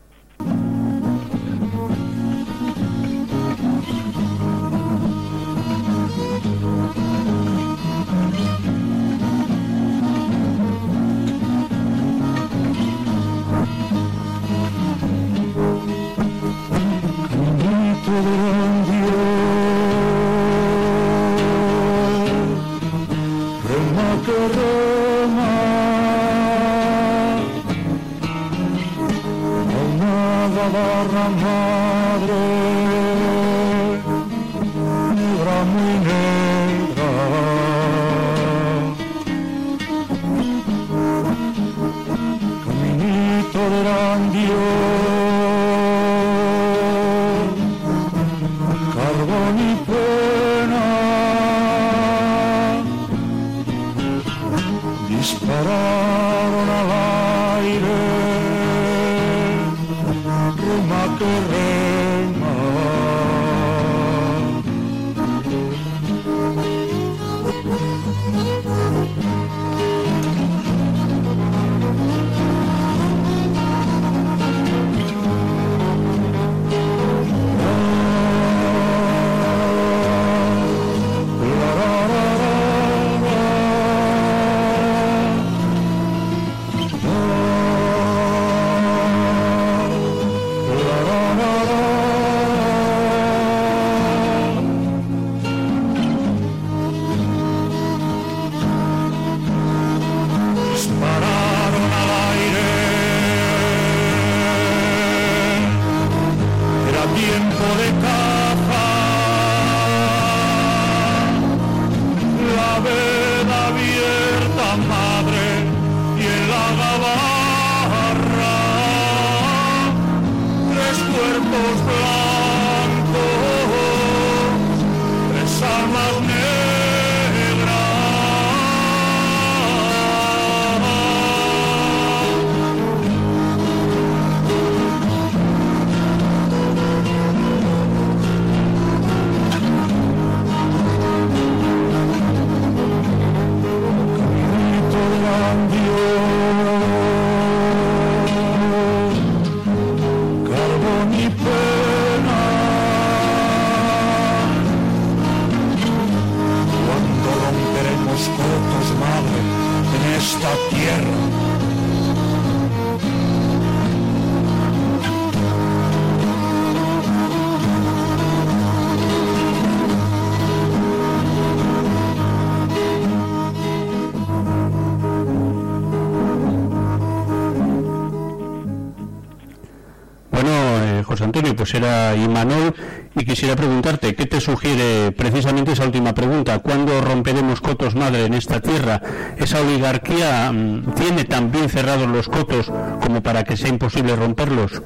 José Antonio, pues era Imanol, y quisiera preguntarte, ¿qué te sugiere precisamente esa última pregunta? ¿Cuándo romperemos cotos madre en esta tierra? ¿Esa oligarquía tiene tan bien cerrados los cotos como para que sea imposible romperlos?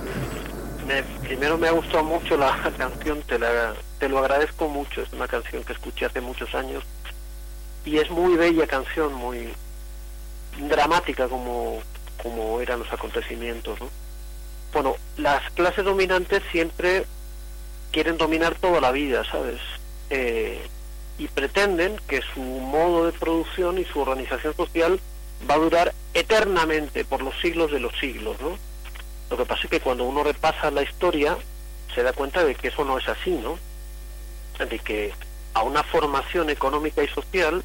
Primero me ha gustado mucho la canción, te lo agradezco mucho, es una canción que escuché hace muchos años y es muy bella canción, muy dramática como eran los acontecimientos, ¿no? Bueno, las clases dominantes siempre quieren dominar toda la vida, ¿sabes? y pretenden que su modo de producción y su organización social va a durar eternamente por los siglos de los siglos, ¿no? Lo que pasa es que cuando uno repasa la historia se da cuenta de que eso no es así, ¿no? De que a una formación económica y social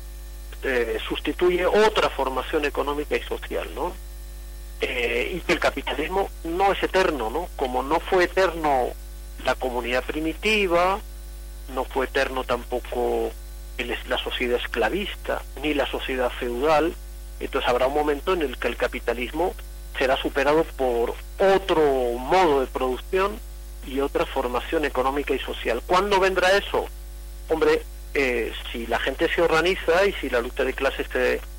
sustituye otra formación económica y social, ¿no? Y que el capitalismo no es eterno, ¿no? Como no fue eterno la comunidad primitiva, no fue eterno tampoco la sociedad esclavista ni la sociedad feudal. Entonces habrá un momento en el que el capitalismo será superado por otro modo de producción y otra formación económica y social. ¿Cuándo vendrá eso? Hombre, si la gente se organiza y si la lucha de clases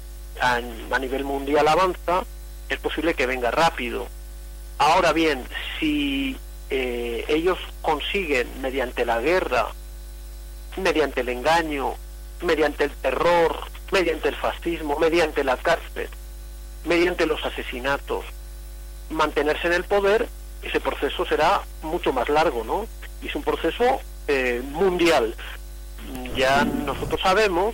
a nivel mundial avanza, es posible que venga rápido. Ahora bien, si ellos consiguen mediante la guerra, mediante el engaño, mediante el terror, mediante el fascismo, mediante la cárcel, mediante los asesinatos, mantenerse en el poder, ese proceso será mucho más largo, ¿no? Y es un proceso mundial. Ya nosotros sabemos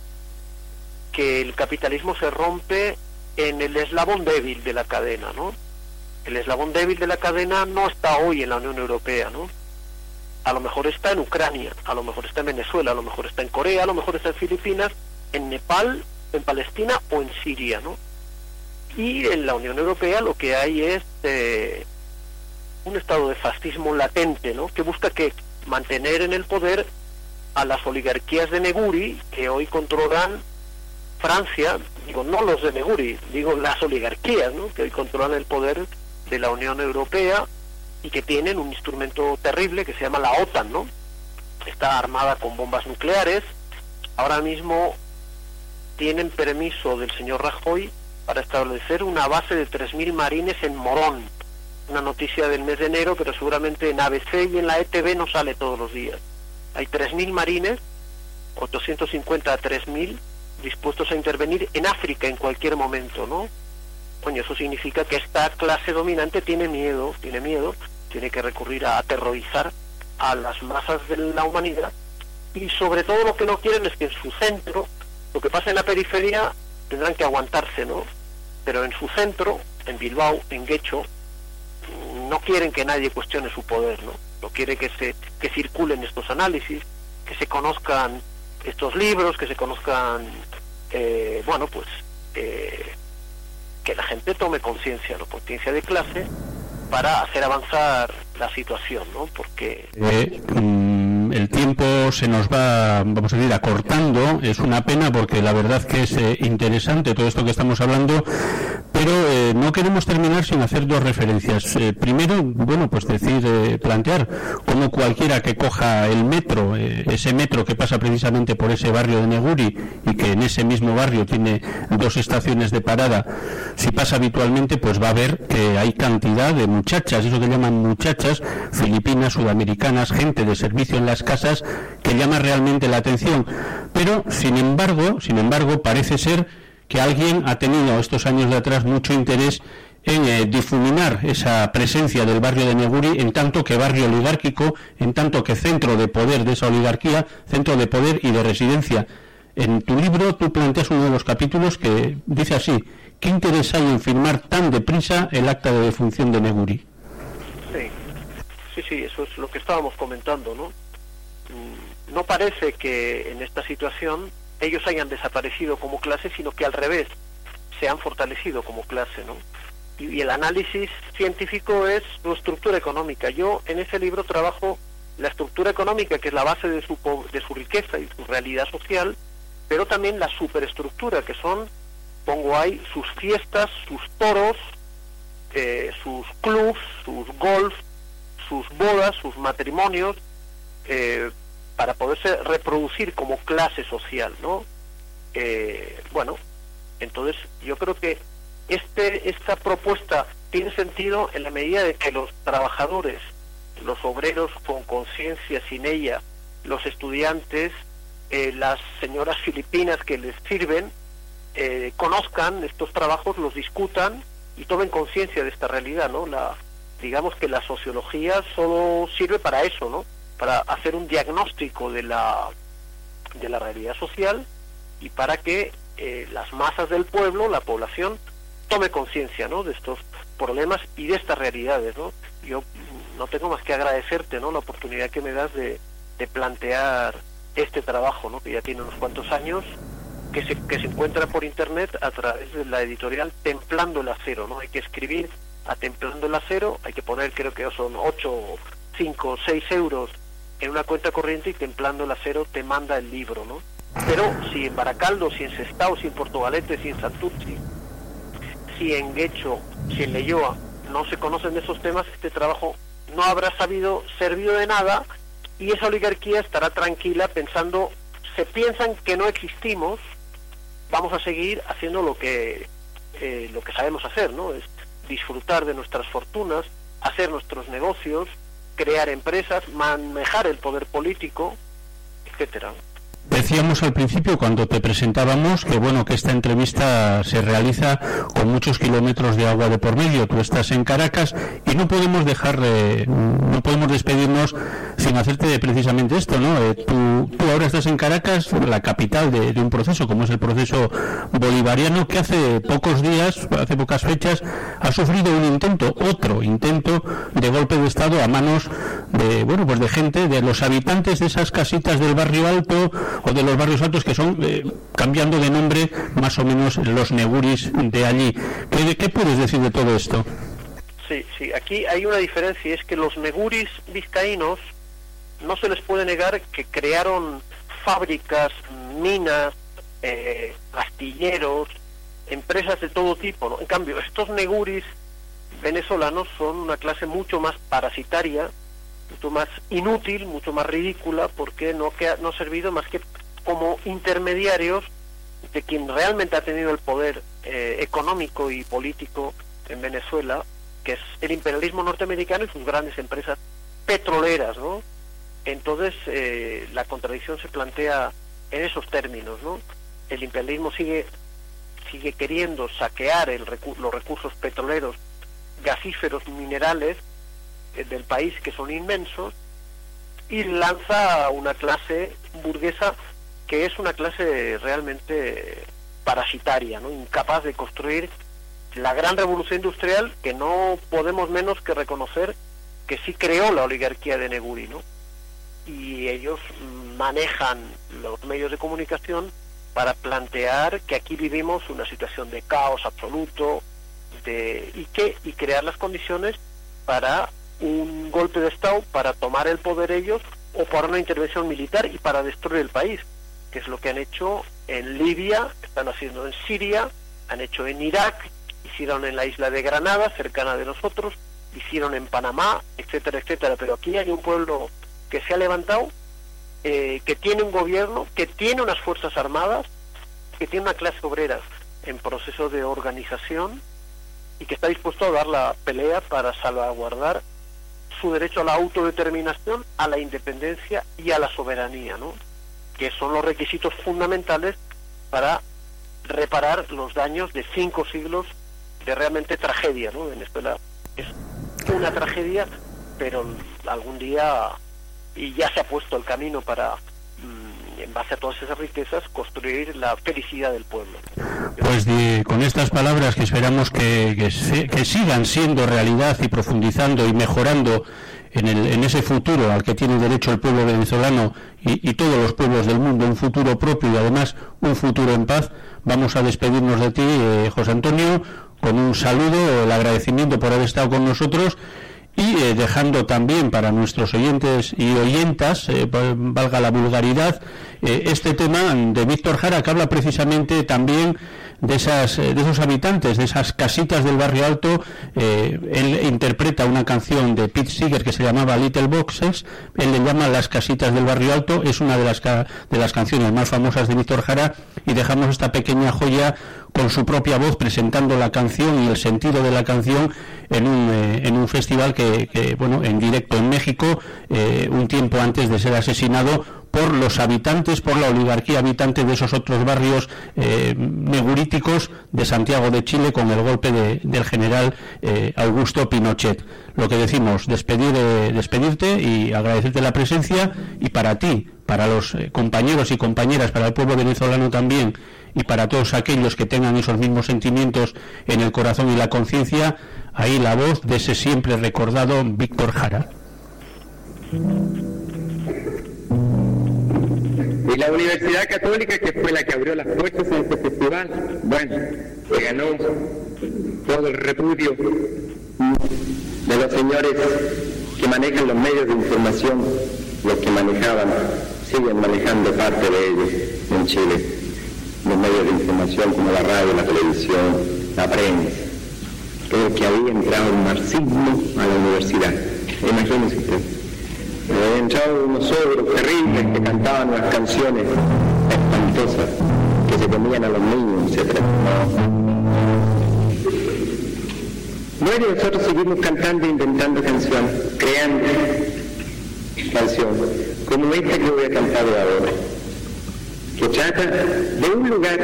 que el capitalismo se rompe en el eslabón débil de la cadena, ¿no? El eslabón débil de la cadena no está hoy en la Unión Europea, ¿no? A lo mejor está en Ucrania, a lo mejor está en Venezuela, a lo mejor está en Corea, a lo mejor está en Filipinas, en Nepal, en Palestina o en Siria, ¿no? Y en la Unión Europea lo que hay es un estado de fascismo latente, ¿no? Que busca mantener en el poder a las oligarquías de Neguri, que hoy controlan Francia, digo, no los de Neguri, digo las oligarquías, ¿no? Que hoy controlan el poder de la Unión Europea y que tienen un instrumento terrible que se llama la OTAN, ¿no? Está armada con bombas nucleares. Ahora mismo tienen permiso del señor Rajoy para establecer una base de 3.000 marines en Morón. Una noticia del mes de enero, pero seguramente en ABC y en la ETV no sale todos los días. Hay 3.000 marines, 850 a 3.000, dispuestos a intervenir en África en cualquier momento, ¿no? Coño, eso significa que esta clase dominante tiene miedo, tiene que recurrir a aterrorizar a las masas de la humanidad, y sobre todo lo que no quieren es que en su centro, lo que pasa en la periferia tendrán que aguantarse, ¿no? Pero en su centro, en Bilbao, en Guecho, no quieren que nadie cuestione su poder, ¿no? No quiere que circulen estos análisis, que se conozcan estos libros, que se conozcan, que la gente tome conciencia, ¿no? Conciencia de clase para hacer avanzar la situación, ¿no? Porque el tiempo se nos va, vamos a decir, acortando. Es una pena porque la verdad que es interesante todo esto que estamos hablando, pero no queremos terminar sin hacer dos referencias. Primero, bueno, pues plantear cómo cualquiera que coja el metro, ese metro que pasa precisamente por ese barrio de Neguri y que en ese mismo barrio tiene 2 estaciones de parada, si pasa habitualmente, pues va a ver que hay cantidad de muchachas, eso que llaman muchachas, filipinas, sudamericanas, gente de servicio en las casas, que llama realmente la atención. Pero, sin embargo, parece ser que alguien ha tenido estos años de atrás mucho interés en difuminar esa presencia del barrio de Neguri en tanto que barrio oligárquico, en tanto que centro de poder de esa oligarquía, centro de poder y de residencia. En tu libro tú planteas uno de los capítulos que dice así: ¿qué interés hay en firmar tan deprisa el acta de defunción de Neguri? Sí, eso es lo que estábamos comentando, ¿no? No parece que en esta situación ellos hayan desaparecido como clase, sino que al revés, se han fortalecido como clase, ¿no? Y el análisis científico es su estructura económica. Yo en ese libro trabajo la estructura económica, que es la base de su riqueza y su realidad social, pero también la superestructura, que son, pongo ahí, sus fiestas, sus toros, sus clubs, sus golf, sus bodas, sus matrimonios, para poderse reproducir como clase social, ¿no? Entonces yo creo que esta propuesta tiene sentido en la medida de que los trabajadores, los obreros con conciencia sin ella, los estudiantes, las señoras filipinas que les sirven, conozcan estos trabajos, los discutan y tomen conciencia de esta realidad, ¿no? Digamos que la sociología solo sirve para eso, ¿no? Para hacer un diagnóstico de la de la realidad social y para que las masas del pueblo, la población, tome conciencia, ¿no?, de estos problemas y de estas realidades, ¿no? Yo no tengo más que agradecerte, ¿no?, la oportunidad que me das de plantear este trabajo, ¿no?, que ya tiene unos cuantos años, que se encuentra por internet a través de la editorial Templando el Acero, ¿no? Hay que escribir a Templando el Acero, hay que poner, creo que son 8, 5, 6 euros en una cuenta corriente y Templando el Acero te manda el libro, ¿no? Pero si en Baracaldo, si en Sestao, si en Portugalete, si en Santurci, si en Guecho, si en Leioa no se conocen de esos temas, este trabajo no habrá servido de nada y esa oligarquía estará tranquila pensando, se piensan que no existimos, vamos a seguir haciendo lo que sabemos hacer, ¿no? Es disfrutar de nuestras fortunas, hacer nuestros negocios, crear empresas, manejar el poder político, etcétera. Decíamos al principio, cuando te presentábamos, que bueno, que esta entrevista se realiza con muchos kilómetros de agua de por medio. Tú estás en Caracas y no podemos despedirnos sin hacerte precisamente esto, ¿no? Tú ahora estás en Caracas, la capital de un proceso como es el proceso bolivariano, que hace pocas fechas, ha sufrido otro intento de golpe de Estado a manos de gente, de los habitantes de esas casitas del barrio alto o de los barrios altos que son, cambiando de nombre, más o menos los neguris de allí. ¿Qué puedes decir de todo esto? Sí, aquí hay una diferencia, y es que los neguris vizcaínos no se les puede negar que crearon fábricas, minas, astilleros, empresas de todo tipo, ¿no? En cambio, estos neguris venezolanos son una clase mucho más parasitaria, mucho más inútil, mucho más ridícula, porque no ha servido más que como intermediarios de quien realmente ha tenido el poder económico y político en Venezuela, que es el imperialismo norteamericano y sus grandes empresas petroleras, ¿no? Entonces la contradicción se plantea en esos términos, ¿no? El imperialismo sigue queriendo saquear los recursos petroleros, gasíferos, minerales del país, que son inmensos, y lanza una clase burguesa que es una clase realmente parasitaria, ¿no? Incapaz de construir la gran revolución industrial que no podemos menos que reconocer que sí creó la oligarquía de Neguri, ¿no? Y ellos manejan los medios de comunicación para plantear que aquí vivimos una situación de caos absoluto y crear las condiciones para un golpe de Estado, para tomar el poder ellos, o para una intervención militar y para destruir el país, que es lo que han hecho en Libia, están haciendo en Siria, han hecho en Irak, hicieron en la isla de Granada, cercana de nosotros, hicieron en Panamá, etcétera, etcétera. Pero aquí hay un pueblo que se ha levantado, que tiene un gobierno, que tiene unas fuerzas armadas, que tiene una clase obrera en proceso de organización y que está dispuesto a dar la pelea para salvaguardar su derecho a la autodeterminación, a la independencia y a la soberanía, ¿no? Que son los requisitos fundamentales para reparar los daños de 5 siglos de realmente tragedia, ¿no? Venezuela es una tragedia, pero algún día, y ya se ha puesto el camino para, en base a todas esas riquezas, construir la felicidad del pueblo. Pues con estas palabras, que esperamos que sigan siendo realidad y profundizando y mejorando en ese futuro al que tiene derecho el pueblo venezolano y todos los pueblos del mundo, un futuro propio y además un futuro en paz, vamos a despedirnos de ti, José Antonio, con un saludo, el agradecimiento por haber estado con nosotros, y dejando también para nuestros oyentes y oyentas, valga la vulgaridad, este tema de Víctor Jara, que habla precisamente también de esos habitantes, de esas casitas del barrio alto. Él interpreta una canción de Pete Seeger que se llamaba Little Boxes, él le llama Las casitas del barrio alto, es una de las canciones más famosas de Víctor Jara, y dejamos esta pequeña joya con su propia voz presentando la canción y el sentido de la canción en un festival que en directo en México, un tiempo antes de ser asesinado por los habitantes, por la oligarquía habitante de esos otros barrios neguríticos de Santiago de Chile, con el golpe del general Augusto Pinochet. Lo que decimos, despedirte y agradecerte la presencia, y para ti, para los compañeros y compañeras, para el pueblo venezolano también, y para todos aquellos que tengan esos mismos sentimientos en el corazón y la conciencia, ahí la voz de ese siempre recordado Víctor Jara. Y la Universidad Católica, que fue la que abrió las puertas en este festival, bueno, se ganó todo el repudio de los señores que manejan los medios de información, los que manejaban, siguen manejando parte de ellos en Chile, los medios de información como la radio, la televisión, la prensa, todo que había entrado el marxismo a la universidad. Imagínense usted. Habían entrado unos ogros terribles que cantaban unas canciones espantosas, que se comían a los niños, etc. Bueno, nosotros seguimos cantando e inventando canciones, creando canciones, como esta que voy a cantar ahora, que trata de un lugar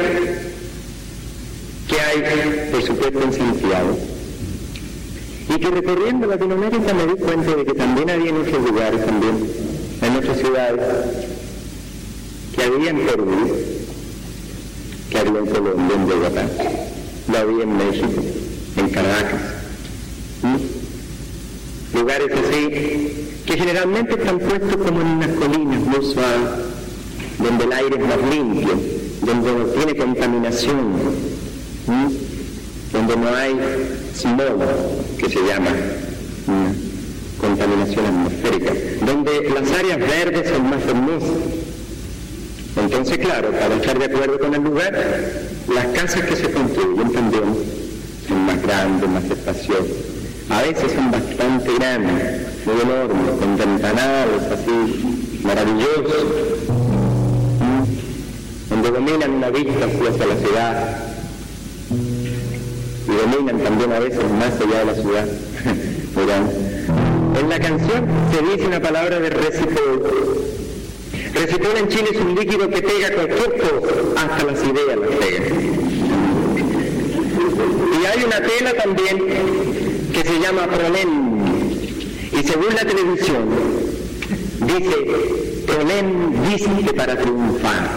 que hay, por supuesto, en Santiago, y que recorriendo Latinoamérica me di cuenta de que también había en otros lugares, también en otras ciudades, que había en Perú, que había en Colombia, en Bogotá, lo había en México, en Caracas, lugares así, que generalmente están puestos como en unas colinas muy suaves, donde el aire es más limpio, donde no tiene contaminación, donde no hay smog, que se llama contaminación atmosférica, donde las áreas verdes son más hermosas. Entonces, claro, para estar de acuerdo con el lugar, las casas que se construyen también son más grandes, más espaciosas. A veces son bastante grandes, muy enormes, con ventanales así maravillosos, donde dominan una vista hacia la ciudad y dominan también a veces más allá de la ciudad. En la canción se dice una palabra de resitol. Resitol en Chile es un líquido que pega cualquier cosa, hasta las ideas las pega. Y hay una tela también que se llama Prolén, y según la televisión dice Prolén viste para triunfar,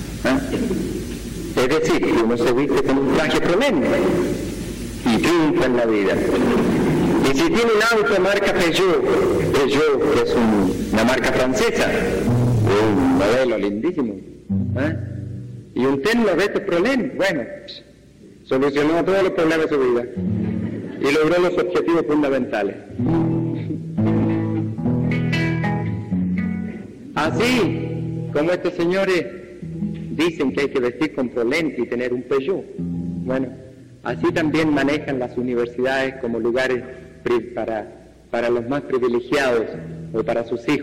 es decir, que uno se viste con un traje Prolén y triunfa en la vida. Y si tiene un auto marca Peugeot, que es una marca francesa, un modelo lindísimo, y un terno de estos Prolén, bueno, solucionó todos los problemas de su vida y logró los objetivos fundamentales. Así como estos señores dicen que hay que vestir con Prolén y tener un Peugeot, bueno, así también manejan las universidades como lugares para los más privilegiados o para sus hijos.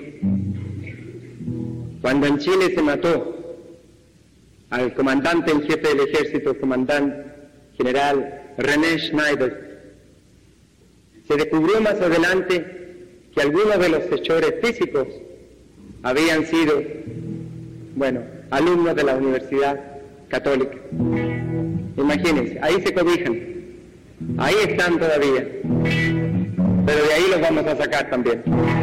Cuando en Chile se mató al comandante en jefe del ejército, comandante general René Schneider, se descubrió más adelante que algunos de los hechores físicos habían sido, bueno, alumnos de la Universidad Católica. Imagínense, ahí se cobijan, ahí están todavía, pero de ahí los vamos a sacar también.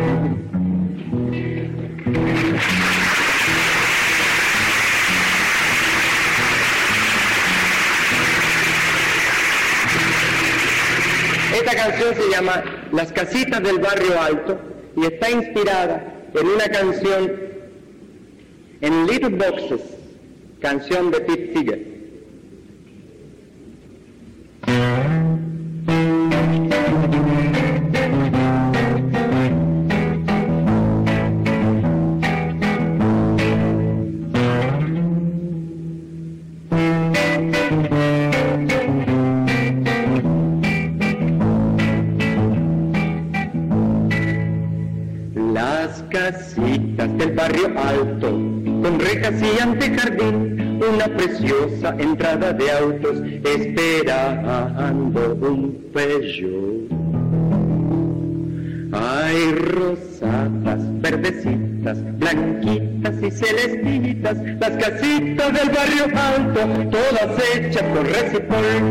Esta canción se llama Las Casitas del Barrio Alto y está inspirada en una canción, en Little Boxes, canción de Pete Seeger. Casitas del barrio alto, con rejas y antejardín, una preciosa entrada de autos, esperando un Peugeot. Hay rosadas, verdecitas, blanquitas y celestitas, las casitas del barrio alto, todas hechas por Resipol.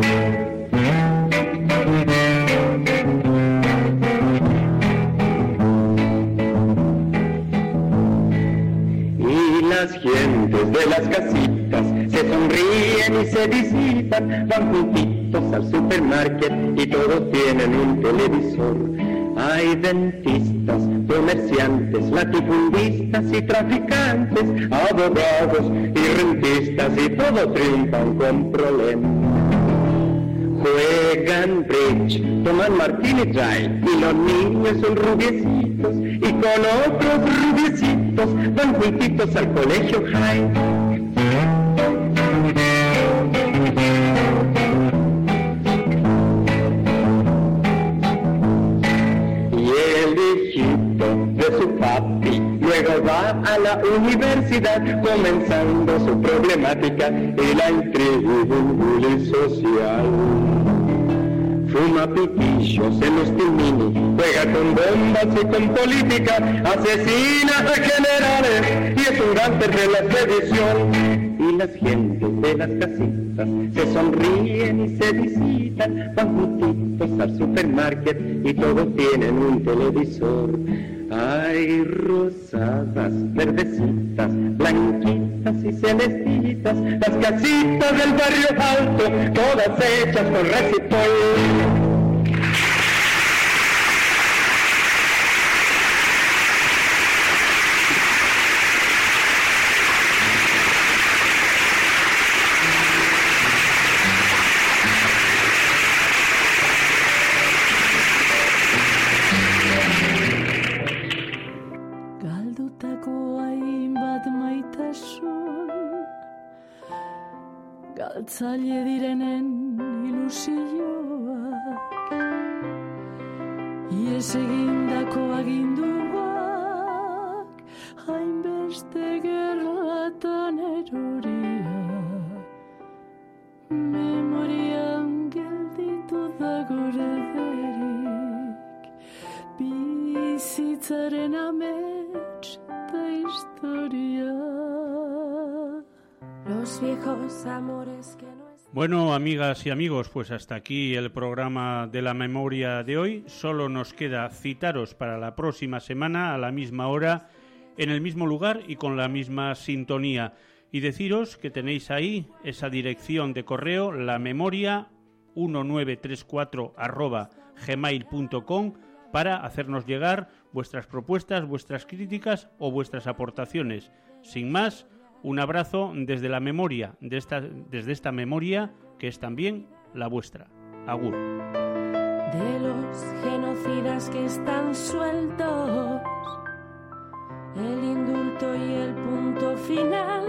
Y necesitan, van juntitos al supermarket y todos tienen un televisor. Hay dentistas, comerciantes, latifundistas y traficantes, abogados y rentistas y todos triunfan con problemas. Juegan bridge, toman martini dry y los niños son rubiecitos y con otros rubiecitos van juntitos al colegio high. Y el hijito de su papi luego va a la universidad comenzando su problemática y la intriga social. Fuma pitillos en los Timini, juega con bombas y con política, asesina a generales y es un gánster de la sedición. Y las gentes de las casitas se sonríen y se visitan, van juntitos al supermarket y todos tienen un televisor. Hay rosadas, verdecitas, blanquitas y celestitas, las casitas del barrio alto, todas hechas con resistol. Galtzaile direnen ilusioak, ies egindako aginduak, hainbeste gerratan eroriak, memorian gelditu da gure derik, bizitzaren amets eta historia. Los viejos amores que no es... Bueno, amigas y amigos, pues hasta aquí el programa de la memoria de hoy. Solo nos queda citaros para la próxima semana a la misma hora, en el mismo lugar y con la misma sintonía. Y deciros que tenéis ahí esa dirección de correo, lamemoria1934@gmail.com, para hacernos llegar vuestras propuestas, vuestras críticas o vuestras aportaciones. Sin más, un abrazo desde la memoria, desde esta memoria que es también la vuestra. Agur. De los genocidas que están sueltos, el indulto y el punto final,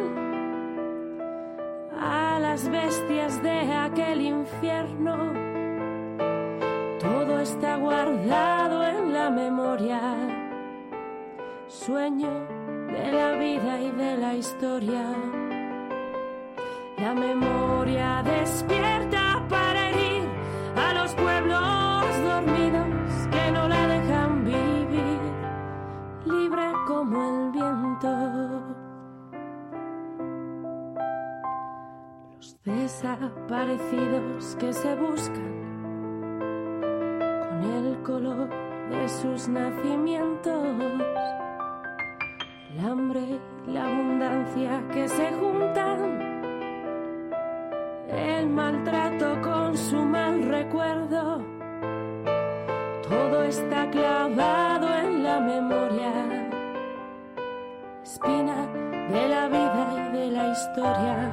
a las bestias de aquel infierno, todo está guardado en la memoria, sueño de la vida y de la historia. La memoria despierta para herir a los pueblos dormidos que no la dejan vivir, libre como el viento. Los desaparecidos que se buscan con el color de sus nacimientos, el hambre y la abundancia que se juntan, el maltrato con su mal recuerdo, todo está clavado en la memoria, espina de la vida y de la historia.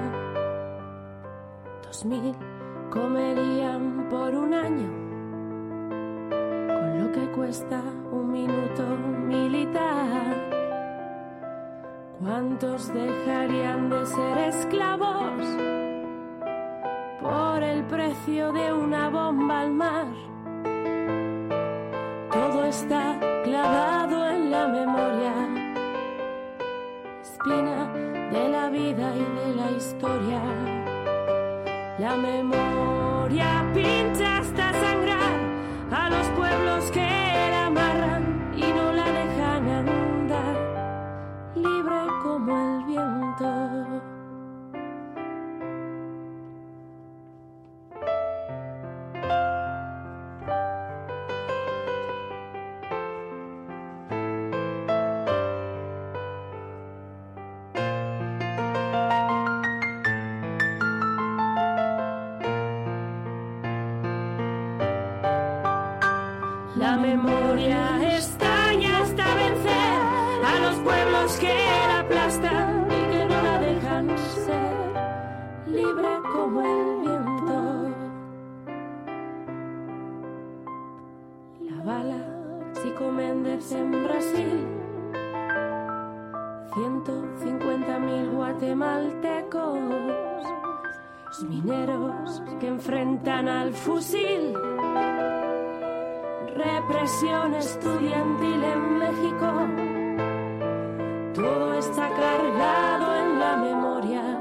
2000 comerían por un año, con lo que cuesta un minuto militar. ¿Cuántos dejarían de ser esclavos por el precio de una bomba al mar? Todo está clavado en la memoria, espina de la vida y de la historia. La memoria pincha hasta sangrar a los pueblos que la amarran y no la dejan andar, libre como el viento. La memoria estalla hasta vencer a los pueblos que la aplastan y que no la dejan ser libre como el viento. La bala, Chico Méndez en Brasil, 150.000 guatemaltecos, los mineros que enfrentan al fusil. Represión estudiantil en México, todo está cargado en la memoria,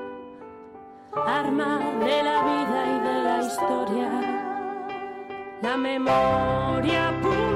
arma de la vida y de la historia, la memoria pura.